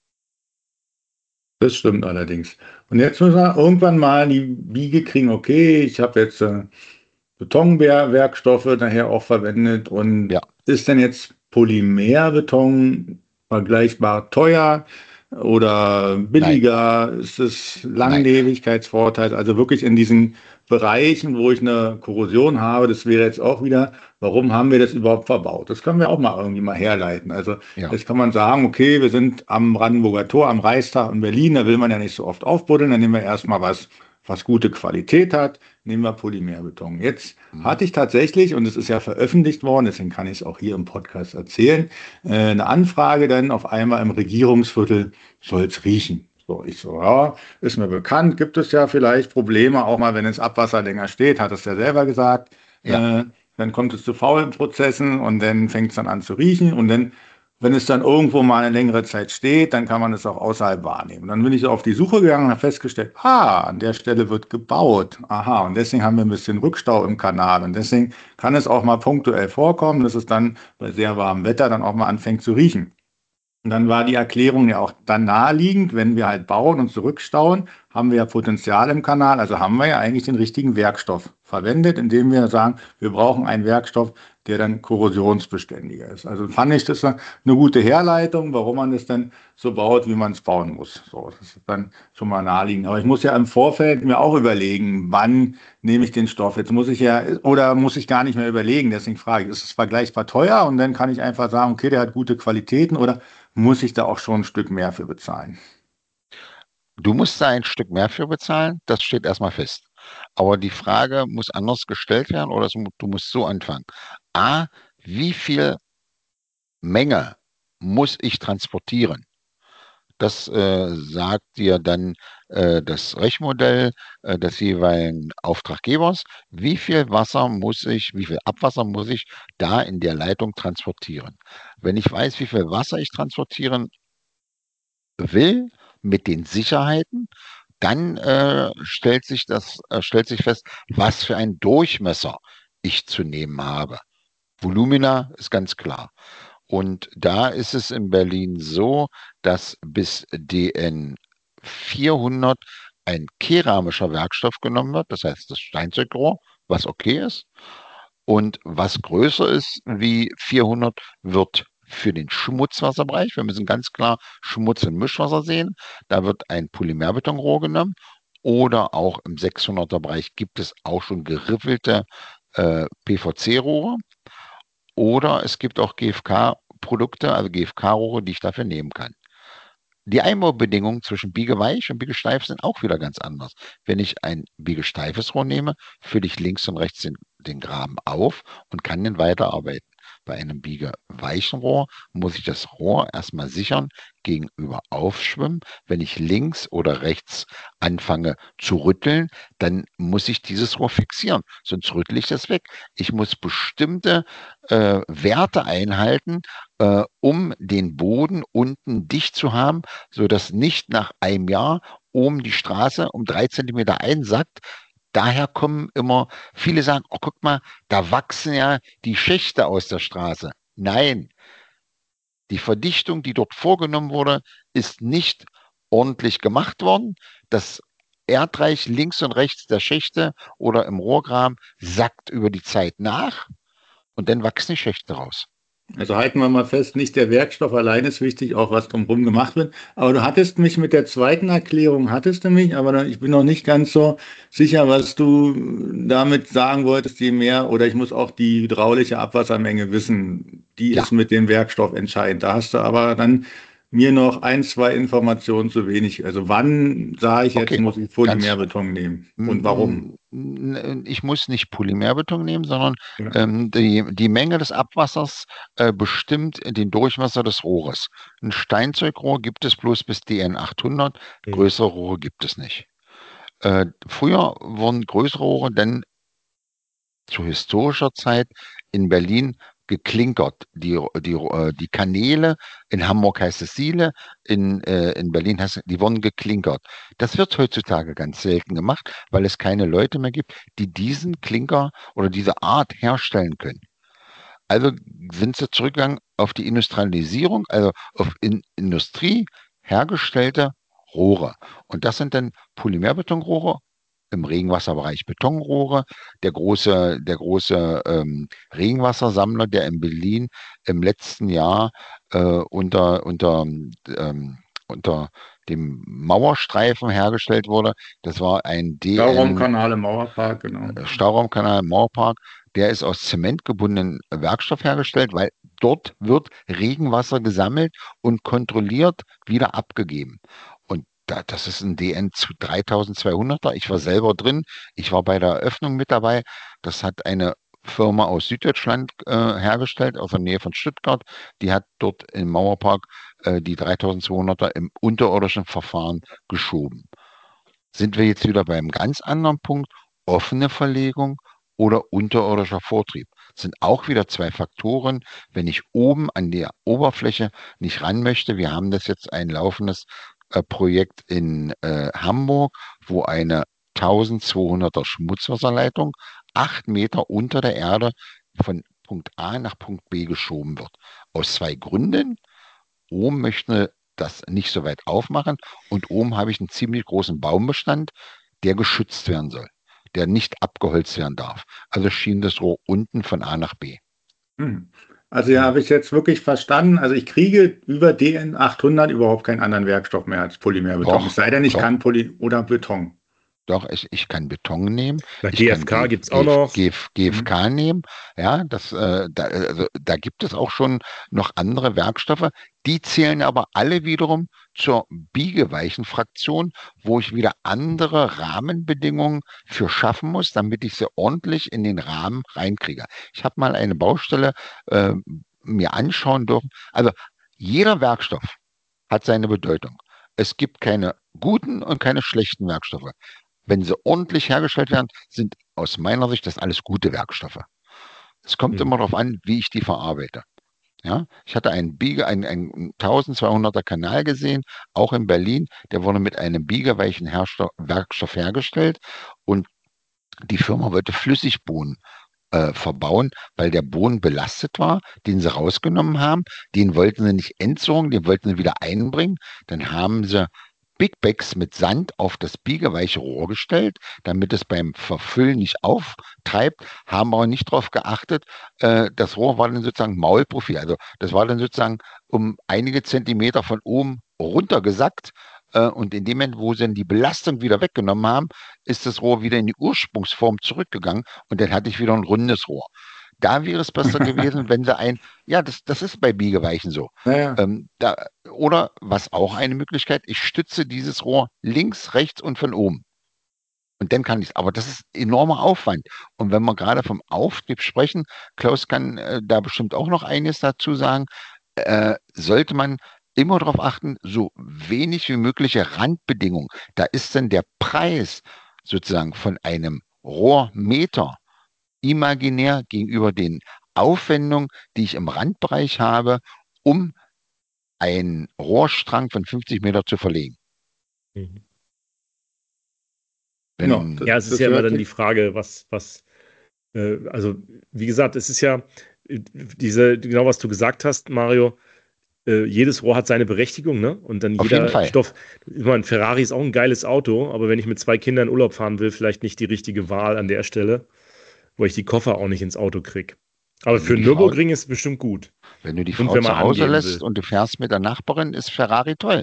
Das stimmt allerdings. Und jetzt müssen wir irgendwann mal die Biege kriegen, okay, ich habe jetzt Betonwerkstoffe nachher auch verwendet und Ja, ist denn jetzt Polymerbeton vergleichbar teuer oder nein, billiger? Ist es nein. Langlebigkeitsvorteil? Also wirklich in diesen Bereichen, wo ich eine Korrosion habe, das wäre jetzt auch wieder, warum haben wir das überhaupt verbaut? Das können wir auch mal irgendwie mal herleiten. Also Ja. jetzt kann man sagen, okay, wir sind am Brandenburger Tor, am Reichstag in Berlin, da will man ja nicht so oft aufbuddeln, dann nehmen wir erstmal was gute Qualität hat, nehmen wir Polymerbeton. Jetzt Mhm. hatte ich tatsächlich, und es ist ja veröffentlicht worden, deswegen kann ich es auch hier im Podcast erzählen, eine Anfrage dann auf einmal im Regierungsviertel, soll es riechen. So, ich so, ja, ist mir bekannt, gibt es ja vielleicht Probleme, auch mal wenn das Abwasser länger steht, hat es ja selber gesagt. Ja. Dann kommt es zu faulen Prozessen und dann fängt es dann an zu riechen und dann, wenn es dann irgendwo mal eine längere Zeit steht, dann kann man es auch außerhalb wahrnehmen. Dann bin ich so auf die Suche gegangen und habe festgestellt, an der Stelle wird gebaut. Aha, und deswegen haben wir ein bisschen Rückstau im Kanal und deswegen kann es auch mal punktuell vorkommen, dass es dann bei sehr warmem Wetter dann auch mal anfängt zu riechen. Und dann war die Erklärung ja auch dann naheliegend, wenn wir halt bauen und zurückstauen, haben wir ja Potenzial im Kanal, also haben wir ja eigentlich den richtigen Werkstoff verwendet, indem wir sagen, wir brauchen einen Werkstoff, der dann korrosionsbeständiger ist. Also fand ich das eine gute Herleitung, warum man das dann so baut, wie man es bauen muss. So, das ist dann schon mal naheliegend. Aber ich muss ja im Vorfeld mir auch überlegen, wann nehme ich den Stoff. Jetzt muss ich ja, oder muss ich gar nicht mehr überlegen. Deswegen frage ich, ist es vergleichbar teuer? Und dann kann ich einfach sagen, okay, der hat gute Qualitäten oder muss ich da auch schon ein Stück mehr für bezahlen? Du musst da ein Stück mehr für bezahlen, das steht erstmal fest. Aber die Frage muss anders gestellt werden oder du musst so anfangen. A, wie viel Menge muss ich transportieren? Das sagt dir dann das Rechenmodell des jeweiligen Auftraggebers. Wie viel Abwasser muss ich da in der Leitung transportieren? Wenn ich weiß, wie viel Wasser ich transportieren will, mit den Sicherheiten, dann stellt sich fest, was für einen Durchmesser ich zu nehmen habe. Volumina ist ganz klar. Und da ist es in Berlin so, dass bis DN 400 ein keramischer Werkstoff genommen wird, das heißt das Steinzeugrohr, was okay ist. Und was größer ist wie 400, wird für den Schmutzwasserbereich, wir müssen ganz klar Schmutz- und Mischwasser sehen, da wird ein Polymerbetonrohr genommen oder auch im 600er Bereich gibt es auch schon geriffelte PVC-Rohre oder es gibt auch GFK-Produkte, also GFK-Rohre, die ich dafür nehmen kann. Die Einbaubedingungen zwischen Biegeweich und Biegesteif sind auch wieder ganz anders. Wenn ich ein biegesteifes Rohr nehme, fülle ich links und rechts den Graben auf und kann den weiterarbeiten. Bei einem biegeweichen Rohr muss ich das Rohr erstmal sichern, gegenüber aufschwimmen. Wenn ich links oder rechts anfange zu rütteln, dann muss ich dieses Rohr fixieren, sonst rüttle ich das weg. Ich muss bestimmte Werte einhalten, um den Boden unten dicht zu haben, sodass nicht nach einem Jahr oben die Straße um 3 Zentimeter einsackt. Daher kommen immer, viele sagen, oh, guck mal, da wachsen ja die Schächte aus der Straße. Nein, die Verdichtung, die dort vorgenommen wurde, ist nicht ordentlich gemacht worden. Das Erdreich links und rechts der Schächte oder im Rohrgraben sackt über die Zeit nach und dann wachsen die Schächte raus. Also halten wir mal fest, nicht der Werkstoff allein ist wichtig, auch was drumherum gemacht wird. Aber du hattest mich mit der zweiten Erklärung, aber ich bin noch nicht ganz so sicher, was du damit sagen wolltest, je mehr, oder ich muss auch die hydraulische Abwassermenge wissen, die Ja, ist mit dem Werkstoff entscheidend. Da hast du aber dann mir noch ein, zwei Informationen zu wenig. Also wann sage ich jetzt, okay, muss ich ganz. Polymerbeton nehmen und warum? Ich muss nicht Polymerbeton nehmen, sondern Ja. die Menge des Abwassers bestimmt den Durchmesser des Rohres. Ein Steinzeugrohr gibt es bloß bis DN 800, Hm. größere Rohre gibt es nicht. Früher wurden größere Rohre dann zu historischer Zeit in Berlin geklinkert. Die Kanäle, in Hamburg heißt es Siele, in Berlin heißt es, die wurden geklinkert. Das wird heutzutage ganz selten gemacht, weil es keine Leute mehr gibt, die diesen Klinker oder diese Art herstellen können. Also sind sie zurückgegangen auf die Industrialisierung, also auf Industrie hergestellte Rohre. Und das sind dann Polymerbetonrohre, im Regenwasserbereich Betonrohre. Der große Regenwassersammler, der in Berlin im letzten Jahr unter dem Mauerstreifen hergestellt wurde, das war ein DN Stauraumkanal im Mauerpark, genau. Stauraumkanal im Mauerpark. Der ist aus zementgebundenen Werkstoff hergestellt, weil dort wird Regenwasser gesammelt und kontrolliert wieder abgegeben. Und das ist ein DN 3200er. Ich war selber drin. Ich war bei der Eröffnung mit dabei. Das hat eine Firma aus Süddeutschland hergestellt, aus der Nähe von Stuttgart. Die hat dort im Mauerpark die 3200er im unterirdischen Verfahren geschoben. Sind wir jetzt wieder beim ganz anderen Punkt, offene Verlegung oder unterirdischer Vortrieb? Das sind auch wieder zwei Faktoren, wenn ich oben an der Oberfläche nicht ran möchte. Wir haben das jetzt ein laufendes Projekt in Hamburg, wo eine 1200er Schmutzwasserleitung 8 Meter unter der Erde von Punkt A nach Punkt B geschoben wird. Aus zwei Gründen. Oben möchte das nicht so weit aufmachen und oben habe ich einen ziemlich großen Baumbestand, der geschützt werden soll, der nicht abgeholzt werden darf. Also schien das Rohr unten von A nach B. Hm. Also ja, habe ich jetzt wirklich verstanden. Also ich kriege über DN 800 überhaupt keinen anderen Werkstoff mehr als Polymerbeton. Es Doch, sei denn, ich doch, kann Poly oder Beton. doch, ich kann Beton nehmen, Na, ich kann GFK gibt es auch noch. Mhm. GFK nehmen, ja, also, da gibt es auch schon noch andere Werkstoffe, die zählen aber alle wiederum zur biegeweichen Fraktion, wo ich wieder andere Rahmenbedingungen für schaffen muss, damit ich sie ordentlich in den Rahmen reinkriege. Ich habe mal eine Baustelle äh, mir anschauen dürfen. Also jeder Werkstoff hat seine Bedeutung. Es gibt keine guten und keine schlechten Werkstoffe. Wenn sie ordentlich hergestellt werden, sind aus meiner Sicht das alles gute Werkstoffe. Es kommt Hm. immer darauf an, wie ich die verarbeite. Ja, ich hatte einen 1200er Kanal gesehen, auch in Berlin. Der wurde mit einem biegeweichen Werkstoff hergestellt und die Firma wollte Flüssigbohnen verbauen, weil der Boden belastet war, den sie rausgenommen haben. Den wollten sie nicht entsorgen, den wollten sie wieder einbringen. Dann haben sie Big Bags mit Sand auf das biegeweiche Rohr gestellt, damit es beim Verfüllen nicht auftreibt, haben aber nicht darauf geachtet. Das Rohr war dann sozusagen Maulprofil. Also das war dann sozusagen um einige Zentimeter von oben runtergesackt. Und in dem Moment, wo sie dann die Belastung wieder weggenommen haben, ist das Rohr wieder in die Ursprungsform zurückgegangen und dann hatte ich wieder ein rundes Rohr. Da wäre es besser gewesen, wenn sie ja, das ist bei Biegeweichen so. Naja. Da, oder was auch eine Möglichkeit, ich stütze dieses Rohr links, rechts und von oben. Und dann kann ich es. Aber das ist enormer Aufwand. Und wenn wir gerade vom Auftrieb sprechen, Klaus kann da bestimmt auch noch eines dazu sagen, sollte man immer darauf achten, so wenig wie mögliche Randbedingungen. Da ist dann der Preis sozusagen von einem Rohrmeter imaginär gegenüber den Aufwendungen, die ich im Randbereich habe, um einen Rohrstrang von 50 Meter zu verlegen. Mhm. Genau, Ja, es ist ja immer dann die Frage, also wie gesagt, es ist ja genau was du gesagt hast, Mario, jedes Rohr hat seine Berechtigung, ne? Und dann Auf jeden jeder Fall. Stoff, ich meine, Ferrari ist auch ein geiles Auto, aber wenn ich mit 2 Kindern in Urlaub fahren will, vielleicht nicht die richtige Wahl an der Stelle, wo ich die Koffer auch nicht ins Auto kriege. Aber Wenn du für die Frau, Nürburgring ist es bestimmt gut. wenn du die Und Frau wenn man zu Hause angeben lässt will. und du fährst mit der Nachbarin, ist Ferrari toll.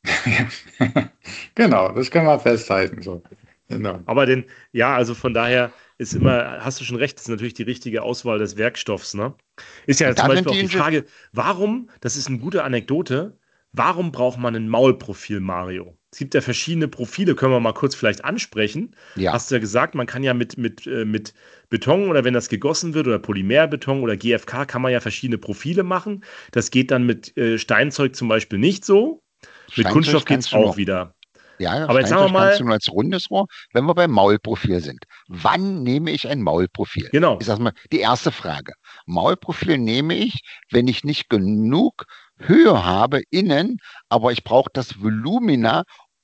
Genau, das können wir festhalten. So. Genau. Aber ja, also von daher ist immer, hast du schon recht, das ist natürlich die richtige Auswahl des Werkstoffs, ne? Ist ja Und zum da sind Beispiel auch die die Frage, warum, das ist eine gute Anekdote, warum braucht man ein Maulprofil, Mario? Es gibt ja verschiedene Profile, können wir mal kurz vielleicht ansprechen. ja, Hast du ja gesagt, man kann ja mit Beton oder wenn das gegossen wird oder Polymerbeton oder GFK, kann man ja verschiedene Profile machen. Das geht dann mit Steinzeug zum Beispiel nicht so. Mit Steinzeug Kunststoff geht es kannst du auch nur, wieder. ja, Aber jetzt sagen wir Steinzeug kannst du mal, nur als rundes Rohr, wenn wir beim Maulprofil sind. Wann nehme ich ein Maulprofil? Ich genau. sage mal, die erste Frage. Maulprofil nehme ich, wenn ich nicht genug Höhe habe innen, aber ich brauche das Volumina,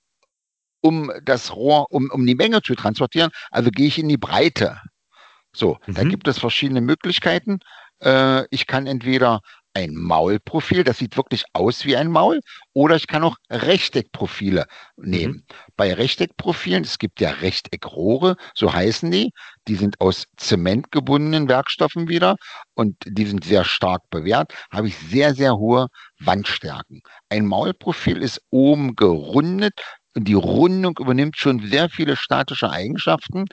um das Rohr, um die Menge zu transportieren. Also gehe ich in die Breite. So, da Mhm. gibt es verschiedene Möglichkeiten. Ich kann entweder ein Maulprofil, das sieht wirklich aus wie ein Maul, oder ich kann auch Rechteckprofile Mhm. nehmen. Bei Rechteckprofilen, es gibt ja Rechteckrohre, so heißen die sind aus zementgebundenen Werkstoffen wieder und die sind sehr stark bewährt, habe ich sehr, sehr hohe Wandstärken. Ein Maulprofil ist oben gerundet und die Rundung übernimmt schon sehr viele statische Eigenschaften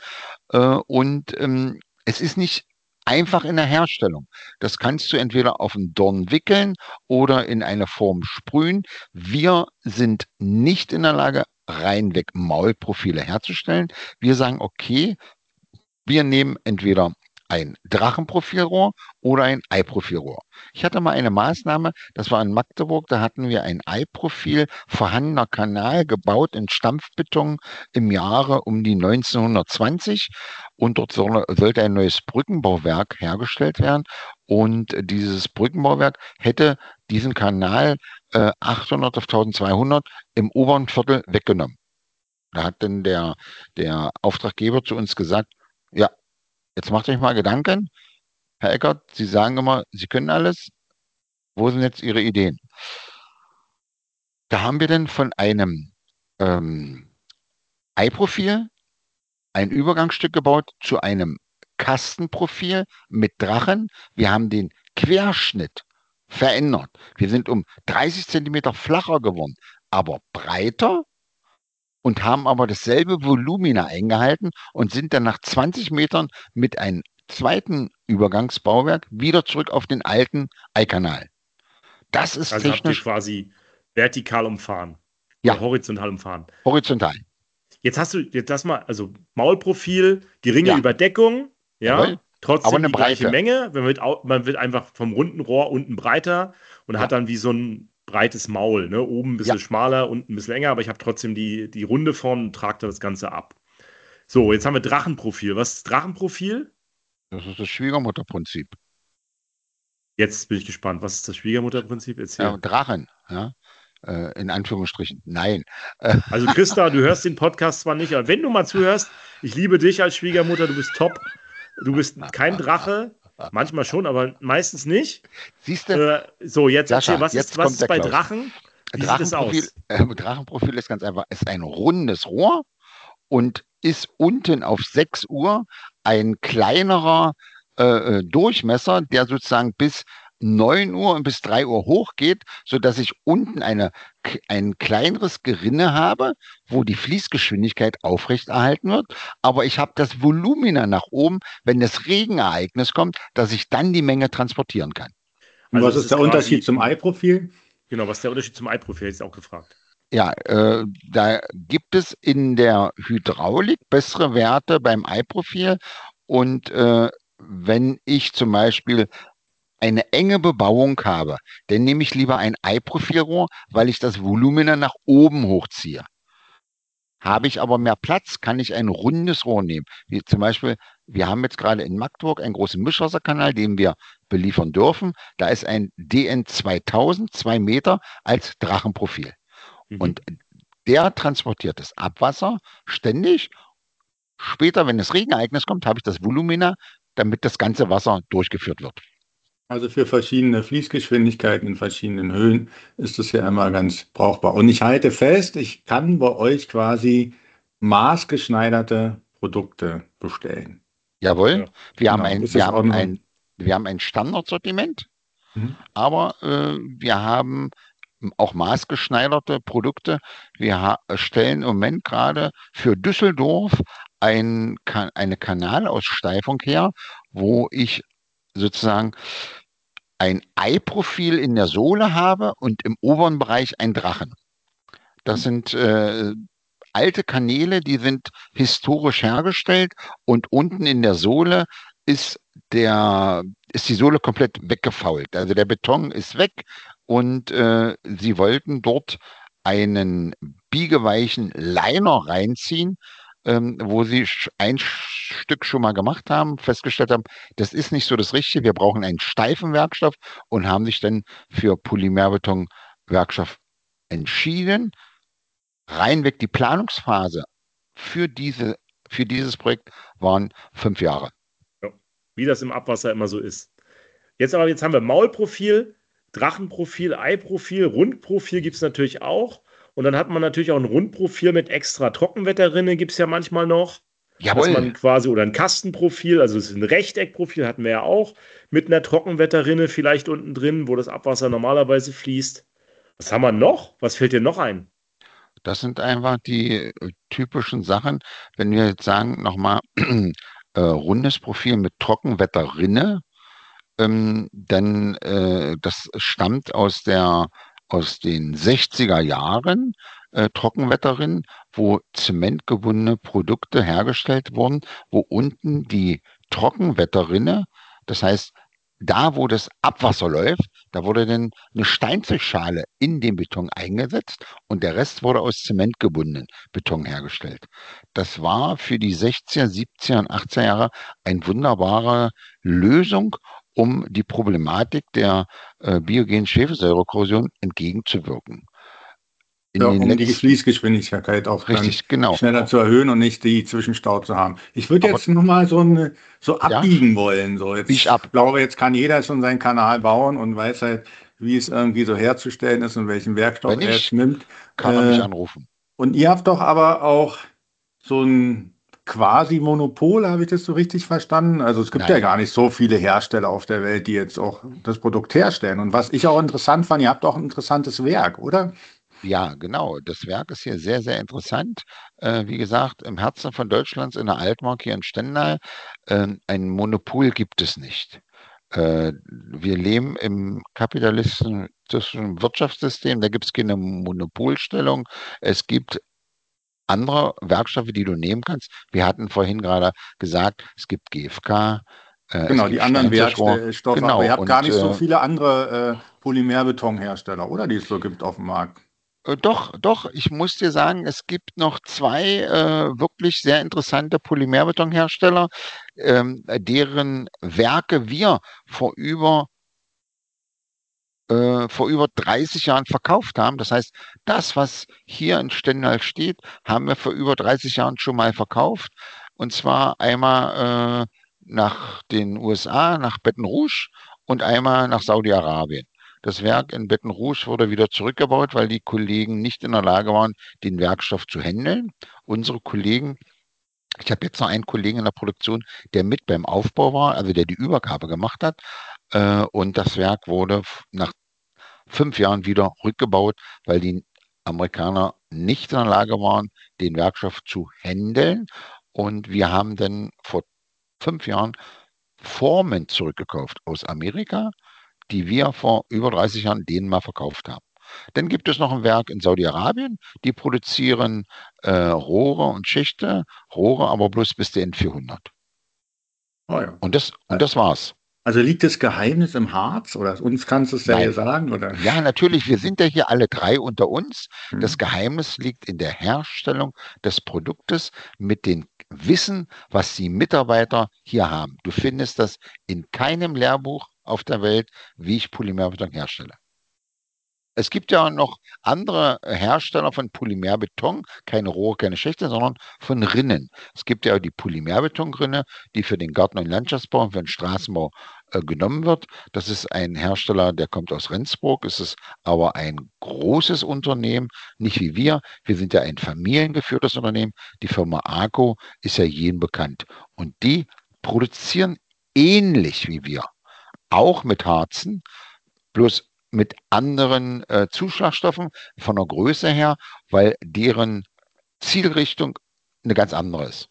und es ist nicht einfach in der Herstellung. Das kannst du entweder auf einen Dorn wickeln oder in eine Form sprühen. Wir sind nicht in der Lage, reinweg Maulprofile herzustellen. Wir sagen, okay, wir nehmen entweder ein Drachenprofilrohr oder ein Eiprofilrohr. Ich hatte mal eine Maßnahme, das war in Magdeburg, da hatten wir ein Eiprofil, vorhandener Kanal gebaut in Stampfbeton im Jahre um die 1920 und dort sollte ein neues Brückenbauwerk hergestellt werden und dieses Brückenbauwerk hätte diesen Kanal 800 auf 1200 im oberen Viertel weggenommen. Da hat dann der Auftraggeber zu uns gesagt, ja, jetzt macht euch mal Gedanken. Herr Eckert, Sie sagen immer, Sie können alles. Wo sind jetzt Ihre Ideen? Da haben wir dann von einem ähm, Ei-Profil ein Übergangsstück gebaut zu einem Kastenprofil mit Drachen. Wir haben den Querschnitt verändert. Wir sind um 30 Zentimeter flacher geworden, aber breiter und haben aber dasselbe Volumina eingehalten und sind dann nach 20 Metern mit einem zweiten Übergangsbauwerk wieder zurück auf den alten Eikanal. Das ist Also habt ihr technisch, quasi vertikal umfahren oder ja, horizontal umfahren. horizontal. Jetzt lass mal, also Maulprofil, geringe Ja, Überdeckung, jawohl. ja, Aber trotzdem eine die gleiche Breite. Menge. Man wird einfach vom runden Rohr unten breiter und Ja, hat dann wie so ein breites Maul, ne? Oben ein ja. bisschen schmaler, unten ein bisschen länger, aber ich habe trotzdem die runde Form und trage da das Ganze ab. So, jetzt haben wir Drachenprofil. Was ist Drachenprofil? Das ist das Schwiegermutterprinzip. Jetzt bin ich gespannt. Was ist das Schwiegermutterprinzip? Erzähl. Drachen, ja. In Anführungsstrichen. Nein. Also Christa, du hörst den Podcast zwar nicht, aber wenn du mal zuhörst, ich liebe dich als Schwiegermutter, du bist top. Du bist kein Drache, manchmal schon, aber meistens nicht. Siehst du? So, jetzt Sascha, erzähl, was jetzt ist kommt der bei Klaus. Drachen? Wie sieht es Drachenprofil, aus? Drachenprofil ist ganz einfach. Es ist ein rundes Rohr und ist unten auf 6 Uhr ein kleinerer Durchmesser, der sozusagen bis 9 Uhr und bis 3 Uhr hochgeht, sodass ich unten ein kleineres Gerinne habe, wo die Fließgeschwindigkeit aufrechterhalten wird. Aber ich habe das Volumina nach oben, wenn das Regenereignis kommt, dass ich dann die Menge transportieren kann. Und was ist der Unterschied zum Ei-Profil? Genau, was ist der Unterschied zum Ei-Profil? Ist auch gefragt. Ja, da gibt es in der Hydraulik bessere Werte beim Ei-Profil. Und wenn ich zum Beispiel eine enge Bebauung habe, dann nehme ich lieber ein Ei-Profilrohr, weil ich das Volumina nach oben hochziehe. Habe ich aber mehr Platz, kann ich ein rundes Rohr nehmen. Wie zum Beispiel, wir haben jetzt gerade in Magdeburg einen großen Mischwasserkanal, den wir beliefern dürfen. Da ist ein DN 2000, 2 Meter als Drachenprofil. Und der transportiert das Abwasser ständig. Später, wenn das Regenereignis kommt, habe ich das Volumina, damit das ganze Wasser durchgeführt wird. Also für verschiedene Fließgeschwindigkeiten in verschiedenen Höhen ist das ja immer ganz brauchbar. Und ich halte fest, ich kann bei euch quasi maßgeschneiderte Produkte bestellen. Jawohl, Ja. wir haben ein Standardsortiment, aber wir haben auch maßgeschneiderte Produkte. Wir stellen im Moment gerade für Düsseldorf eine Kanalaussteifung her, wo ich sozusagen ein Ei-Profil in der Sohle habe und im oberen Bereich ein Drachen. Das sind alte Kanäle, die sind historisch hergestellt und unten in der Sohle ist die Sohle komplett weggefault. Also der Beton ist weg und sie wollten dort einen biegeweichen Liner reinziehen, wo sie ein Stück schon mal gemacht haben, festgestellt haben, das ist nicht so das Richtige, wir brauchen einen steifen Werkstoff und haben sich dann für Polymerbeton-Werkstoff entschieden. Reinweg die Planungsphase für dieses Projekt waren 5 Jahre. Ja, wie das im Abwasser immer so ist. Jetzt haben wir Maulprofil, Drachenprofil, Eiprofil, Rundprofil gibt es natürlich auch. Und dann hat man natürlich auch ein Rundprofil mit extra Trockenwetterrinne, gibt es ja manchmal noch. Jawohl. Dass man quasi, oder ein Kastenprofil, also es ist ein Rechteckprofil, hatten wir ja auch, mit einer Trockenwetterrinne vielleicht unten drin, wo das Abwasser normalerweise fließt. Was haben wir noch? Was fällt dir noch ein? Das sind einfach die typischen Sachen. Wenn wir jetzt sagen, nochmal rundes Profil mit Trockenwetterrinne, dann das stammt aus den 60er Jahren, Trockenwetterrinnen, wo zementgebundene Produkte hergestellt wurden, wo unten die Trockenwetterrinne, das heißt, da, wo das Abwasser läuft, da wurde dann eine Steinzeugschale in den Beton eingesetzt und der Rest wurde aus zementgebundenen Beton hergestellt. Das war für die 60er, 70er und 80er Jahre eine wunderbare Lösung, um die Problematik der biogenen Schwefelsäurekorrosion entgegenzuwirken. Um die Fließgeschwindigkeit auch schneller zu erhöhen und nicht die Zwischenstau zu haben. Ich würde jetzt nochmal so abbiegen wollen. So jetzt, ich glaube, jetzt kann jeder schon seinen Kanal bauen und weiß halt, wie es irgendwie so herzustellen ist und welchen Werkstoff er jetzt nimmt. Kann man mich anrufen. Und ihr habt doch aber auch so ein quasi Monopol, habe ich das so richtig verstanden? Also es gibt ja gar nicht so viele Hersteller auf der Welt, die jetzt auch das Produkt herstellen. Und was ich auch interessant fand, ihr habt auch ein interessantes Werk, oder? Ja, genau. Das Werk ist hier sehr, sehr interessant. Wie gesagt, im Herzen von Deutschlands in der Altmark hier in Stendal. Ein Monopol gibt es nicht. Wir leben im kapitalistischen Wirtschaftssystem, da gibt es keine Monopolstellung. Es gibt andere Werkstoffe, die du nehmen kannst. Wir hatten vorhin gerade gesagt, es gibt GFK. Genau, die anderen Werkstoffe. Genau, aber ihr habt gar nicht so viele andere Polymerbetonhersteller, oder? Die es so gibt auf dem Markt. Doch, ich muss dir sagen, es gibt noch 2 wirklich sehr interessante Polymerbetonhersteller, deren Werke wir vor über vor über 30 Jahren verkauft haben. Das heißt, das, was hier in Stendal steht, haben wir vor über 30 Jahren schon mal verkauft. Und zwar einmal nach den USA, nach Baton Rouge und einmal nach Saudi-Arabien. Das Werk in Baton Rouge wurde wieder zurückgebaut, weil die Kollegen nicht in der Lage waren, den Werkstoff zu handeln. Unsere Kollegen, ich habe jetzt noch einen Kollegen in der Produktion, der mit beim Aufbau war, also der die Übergabe gemacht hat. Und das Werk wurde nach 5 Jahren wieder rückgebaut, weil die Amerikaner nicht in der Lage waren, den Werkstoff zu handeln. Und wir haben dann vor 5 Jahren Formen zurückgekauft aus Amerika, die wir vor über 30 Jahren denen mal verkauft haben. Dann gibt es noch ein Werk in Saudi-Arabien, die produzieren Rohre und Schächte, Rohre aber bloß bis der N400. Oh ja. Und das war's. Also liegt das Geheimnis im Harz? Oder uns kannst du es ja hier sagen? Oder? Ja, natürlich, wir sind ja hier alle drei unter uns. Das Geheimnis liegt in der Herstellung des Produktes mit dem Wissen, was die Mitarbeiter hier haben. Du findest das in keinem Lehrbuch auf der Welt, wie ich Polymerbeton herstelle. Es gibt ja noch andere Hersteller von Polymerbeton, keine Rohre, keine Schächte, sondern von Rinnen. Es gibt ja die Polymerbetonrinne, die für den Garten- und Landschaftsbau und für den Straßenbau genommen wird. Das ist ein Hersteller, der kommt aus Rendsburg. Es ist aber ein großes Unternehmen, nicht wie wir. Wir sind ja ein familiengeführtes Unternehmen. Die Firma Arco ist ja jedem bekannt. Und die produzieren ähnlich wie wir, auch mit Harzen, bloß mit anderen Zuschlagstoffen von der Größe her, weil deren Zielrichtung eine ganz andere ist.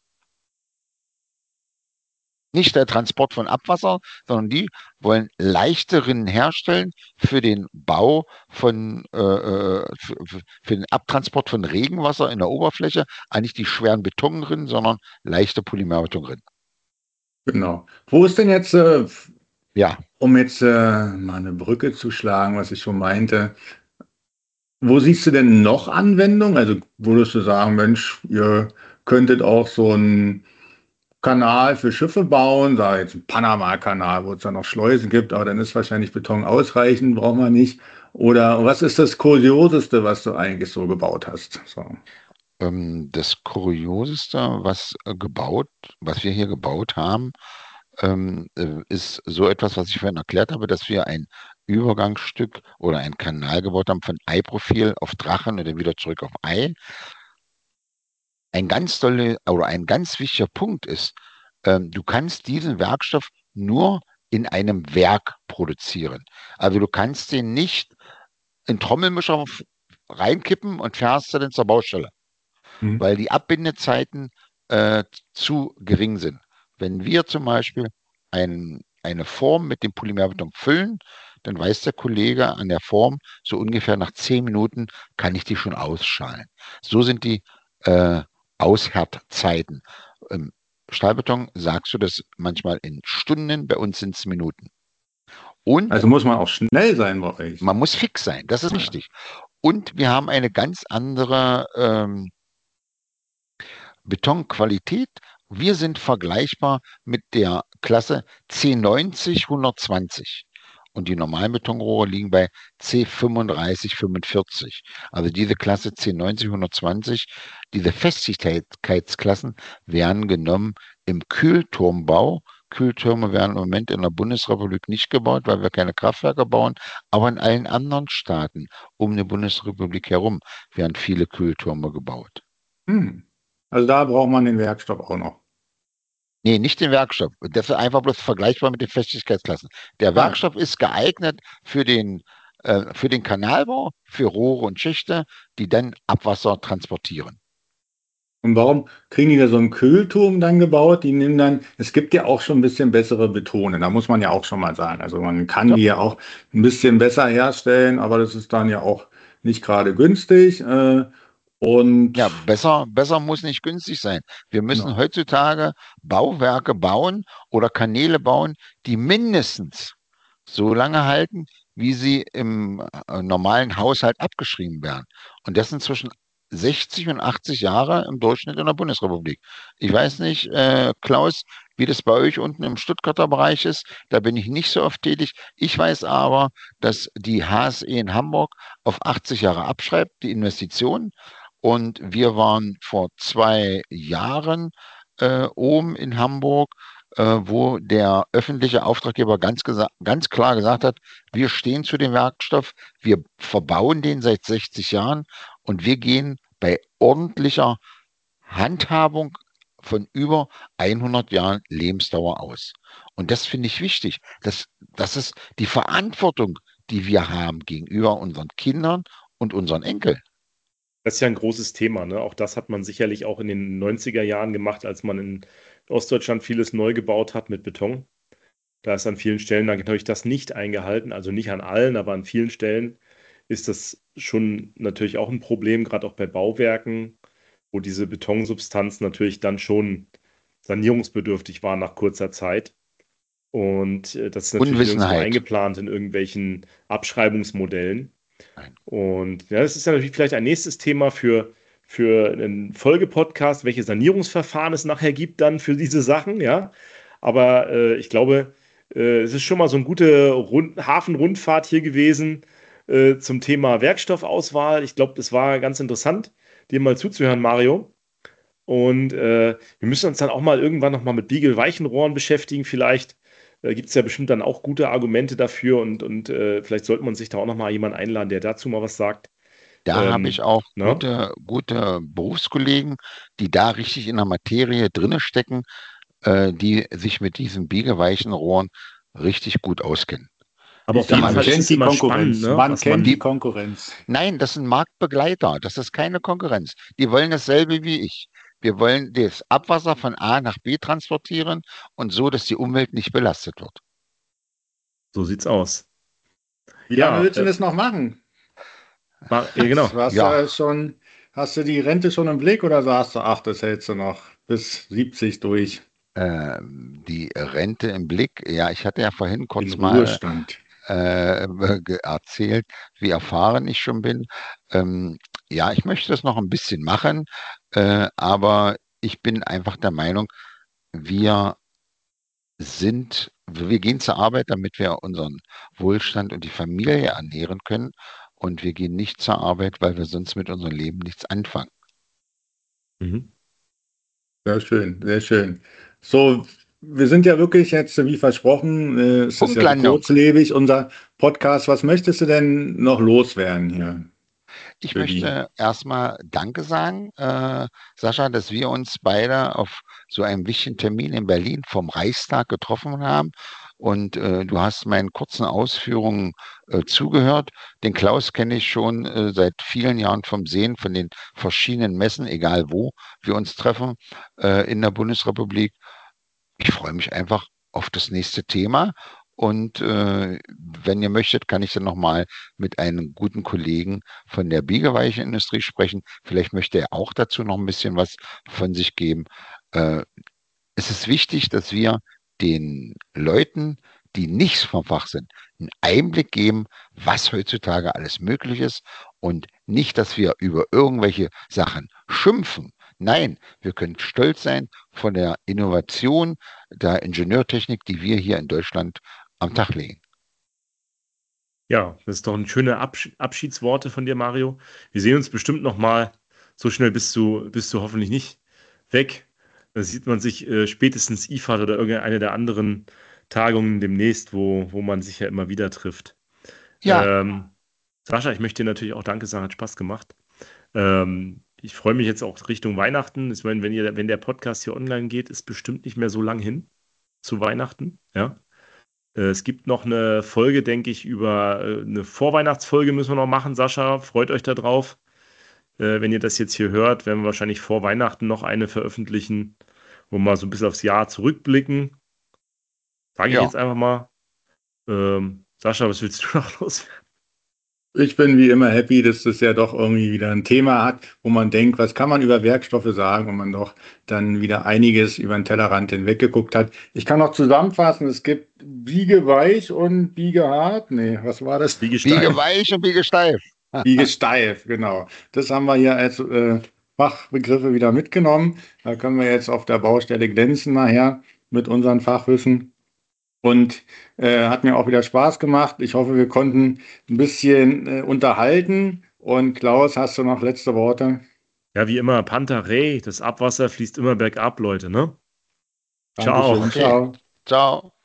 Nicht der Transport von Abwasser, sondern die wollen leichte Rinnen herstellen für den Bau von, für den Abtransport von Regenwasser in der Oberfläche, eigentlich die schweren Betonrinnen, sondern leichte Polymerbetonrinnen. Genau. Wo ist denn jetzt, Ja, um jetzt mal eine Brücke zu schlagen, was ich schon meinte, wo siehst du denn noch Anwendung? Also würdest du sagen, Mensch, ihr könntet auch so einen Kanal für Schiffe bauen, da jetzt ein Panama-Kanal, wo es dann noch Schleusen gibt, aber dann ist wahrscheinlich Beton ausreichend, braucht man nicht. Oder was ist das Kurioseste, was du eigentlich so gebaut hast? So. das Kurioseste, was wir hier gebaut haben, ist so etwas, was ich vorhin erklärt habe, dass wir ein Übergangsstück oder einen Kanal gebaut haben von Ei-Profil auf Drachen und dann wieder zurück auf Ei. Ein ganz wichtiger Punkt ist, du kannst diesen Werkstoff nur in einem Werk produzieren. Also du kannst den nicht in Trommelmischer reinkippen und fährst dann zur Baustelle, weil die Abbindezeiten zu gering sind. Wenn wir zum Beispiel eine Form mit dem Polymerbeton füllen, dann weiß der Kollege an der Form, so ungefähr nach 10 Minuten kann ich die schon ausschalen. So sind die Aushärtzeiten. Im Stahlbeton sagst du das manchmal in Stunden, bei uns sind es Minuten. Und also muss man auch schnell sein bei euch. Man muss fix sein, das ist wichtig. Und wir haben eine ganz andere Betonqualität. Wir sind vergleichbar mit der Klasse C90-120. Und die normalen Betonrohre liegen bei C35-45. Also diese Klasse C90-120, diese Festigkeitsklassen werden genommen im Kühlturmbau. Kühltürme werden im Moment in der Bundesrepublik nicht gebaut, weil wir keine Kraftwerke bauen, aber in allen anderen Staaten um die Bundesrepublik herum werden viele Kühltürme gebaut. Also da braucht man den Werkstoff auch noch. Nee, nicht den Werkstoff. Das ist einfach bloß vergleichbar mit den Festigkeitsklassen. Der Werkstoff ist geeignet für den Kanalbau, für Rohre und Schächte, die dann Abwasser transportieren. Und warum kriegen die da so einen Kühlturm dann gebaut? Die nehmen dann, es gibt ja auch schon ein bisschen bessere Betone, da muss man ja auch schon mal sagen. Also man kann die ja auch ein bisschen besser herstellen, aber das ist dann ja auch nicht gerade günstig. Und ja, besser muss nicht günstig sein. Wir müssen heutzutage Bauwerke bauen oder Kanäle bauen, die mindestens so lange halten, wie sie im normalen Haushalt abgeschrieben werden. Und das sind zwischen 60 und 80 Jahre im Durchschnitt in der Bundesrepublik. Ich weiß nicht, Klaus, wie das bei euch unten im Stuttgarter Bereich ist. Da bin ich nicht so oft tätig. Ich weiß aber, dass die HSE in Hamburg auf 80 Jahre abschreibt, die Investition. Und wir waren vor 2 Jahren oben in Hamburg, wo der öffentliche Auftraggeber ganz klar gesagt hat, wir stehen zu dem Werkstoff, wir verbauen den seit 60 Jahren und wir gehen bei ordentlicher Handhabung von über 100 Jahren Lebensdauer aus. Und das finde ich wichtig. Das ist die Verantwortung, die wir haben gegenüber unseren Kindern und unseren Enkeln. Das ist ja ein großes Thema, ne? Auch das hat man sicherlich auch in den 90er Jahren gemacht, als man in Ostdeutschland vieles neu gebaut hat mit Beton. Da ist an vielen Stellen dann natürlich das nicht eingehalten, also nicht an allen, aber an vielen Stellen ist das schon natürlich auch ein Problem, gerade auch bei Bauwerken, wo diese Betonsubstanz natürlich dann schon sanierungsbedürftig war nach kurzer Zeit. Und das ist natürlich nirgendwo Unwissenheit. eingeplant in irgendwelchen Abschreibungsmodellen. Nein. Und ja, das ist ja natürlich vielleicht ein nächstes Thema für einen Folgepodcast, welche Sanierungsverfahren es nachher gibt dann für diese Sachen, ja. Aber ich glaube, es ist schon mal so eine gute Hafenrundfahrt hier gewesen zum Thema Werkstoffauswahl. Ich glaube, das war ganz interessant, dir mal zuzuhören, Mario. Und wir müssen uns dann auch mal irgendwann nochmal mit Biegelweichen Rohren beschäftigen. Vielleicht gibt es ja bestimmt dann auch gute Argumente dafür und vielleicht sollte man sich da auch nochmal jemanden einladen, der dazu mal was sagt. Da habe ich auch ne? gute Berufskollegen, die da richtig in der Materie drinne stecken, die sich mit diesen biegeweichen Rohren richtig gut auskennen. Aber auf jeden Fall ist es immer spannend, ne? Man kennt die Konkurrenz. Nein, das sind Marktbegleiter. Das ist keine Konkurrenz. Die wollen dasselbe wie ich. Wir wollen das Abwasser von A nach B transportieren und so, dass die Umwelt nicht belastet wird. So sieht's aus. Wie lange willst du das noch machen? Genau. Hast du die Rente schon im Blick oder sagst du, ach, das hältst du noch bis 70 durch? Die Rente im Blick, ja, ich hatte ja vorhin kurz Den mal Ruhestand. erzählt, wie erfahren ich schon bin. Ja, ich möchte das noch ein bisschen machen, aber ich bin einfach der Meinung, wir gehen zur Arbeit, damit wir unseren Wohlstand und die Familie ernähren können. Und wir gehen nicht zur Arbeit, weil wir sonst mit unserem Leben nichts anfangen. Mhm. Sehr schön, sehr schön. So, wir sind ja wirklich jetzt, wie versprochen, es ist ja kurzlebig, unser Podcast. Was möchtest du denn noch loswerden hier? Ich möchte erstmal Danke sagen, Sascha, dass wir uns beide auf so einem wichtigen Termin in Berlin vom Reichstag getroffen haben. Und du hast meinen kurzen Ausführungen zugehört. Den Klaus kenne ich schon seit vielen Jahren vom Sehen, von den verschiedenen Messen, egal wo wir uns treffen in der Bundesrepublik. Ich freue mich einfach auf das nächste Thema. Und wenn ihr möchtet, kann ich dann nochmal mit einem guten Kollegen von der Biegeweichenindustrie sprechen. Vielleicht möchte er auch dazu noch ein bisschen was von sich geben. Es ist wichtig, dass wir den Leuten, die nicht vom Fach sind, einen Einblick geben, was heutzutage alles möglich ist und nicht, dass wir über irgendwelche Sachen schimpfen. Nein, wir können stolz sein von der Innovation, der Ingenieurtechnik, die wir hier in Deutschland am Tag legen. Ja, das ist doch ein schöne Abschiedsworte von dir, Mario. Wir sehen uns bestimmt noch mal. So schnell bist du hoffentlich nicht weg. Da sieht man sich spätestens IFAD oder irgendeine der anderen Tagungen demnächst, wo man sich ja immer wieder trifft. Ja. Sascha, ich möchte dir natürlich auch Danke sagen, hat Spaß gemacht. Ich freue mich jetzt auch Richtung Weihnachten. Ich meine, wenn der Podcast hier online geht, ist bestimmt nicht mehr so lang hin zu Weihnachten. Ja. Es gibt noch eine Folge, denke ich, über eine Vorweihnachtsfolge müssen wir noch machen, Sascha. Freut euch da drauf. Wenn ihr das jetzt hier hört, werden wir wahrscheinlich vor Weihnachten noch eine veröffentlichen, wo wir mal so ein bisschen aufs Jahr zurückblicken. Sage ich jetzt einfach mal. Sascha, was willst du noch loswerden? Ich bin wie immer happy, dass das ja doch irgendwie wieder ein Thema hat, wo man denkt, was kann man über Werkstoffe sagen, und man doch dann wieder einiges über den Tellerrand hinweg geguckt hat. Ich kann noch zusammenfassen, es gibt Biegeweich und Biegehart. Nee, was war das? Biegeweich und Biegesteif. Biege steif, genau. Das haben wir hier als Fachbegriffe wieder mitgenommen. Da können wir jetzt auf der Baustelle glänzen nachher mit unserem Fachwissen. Und hat mir auch wieder Spaß gemacht. Ich hoffe, wir konnten ein bisschen unterhalten. Und Klaus, hast du noch letzte Worte? Ja, wie immer, Panther Reh, das Abwasser fließt immer bergab, Leute, ne? Ciao. Dankeschön, Okay, ciao. ciao.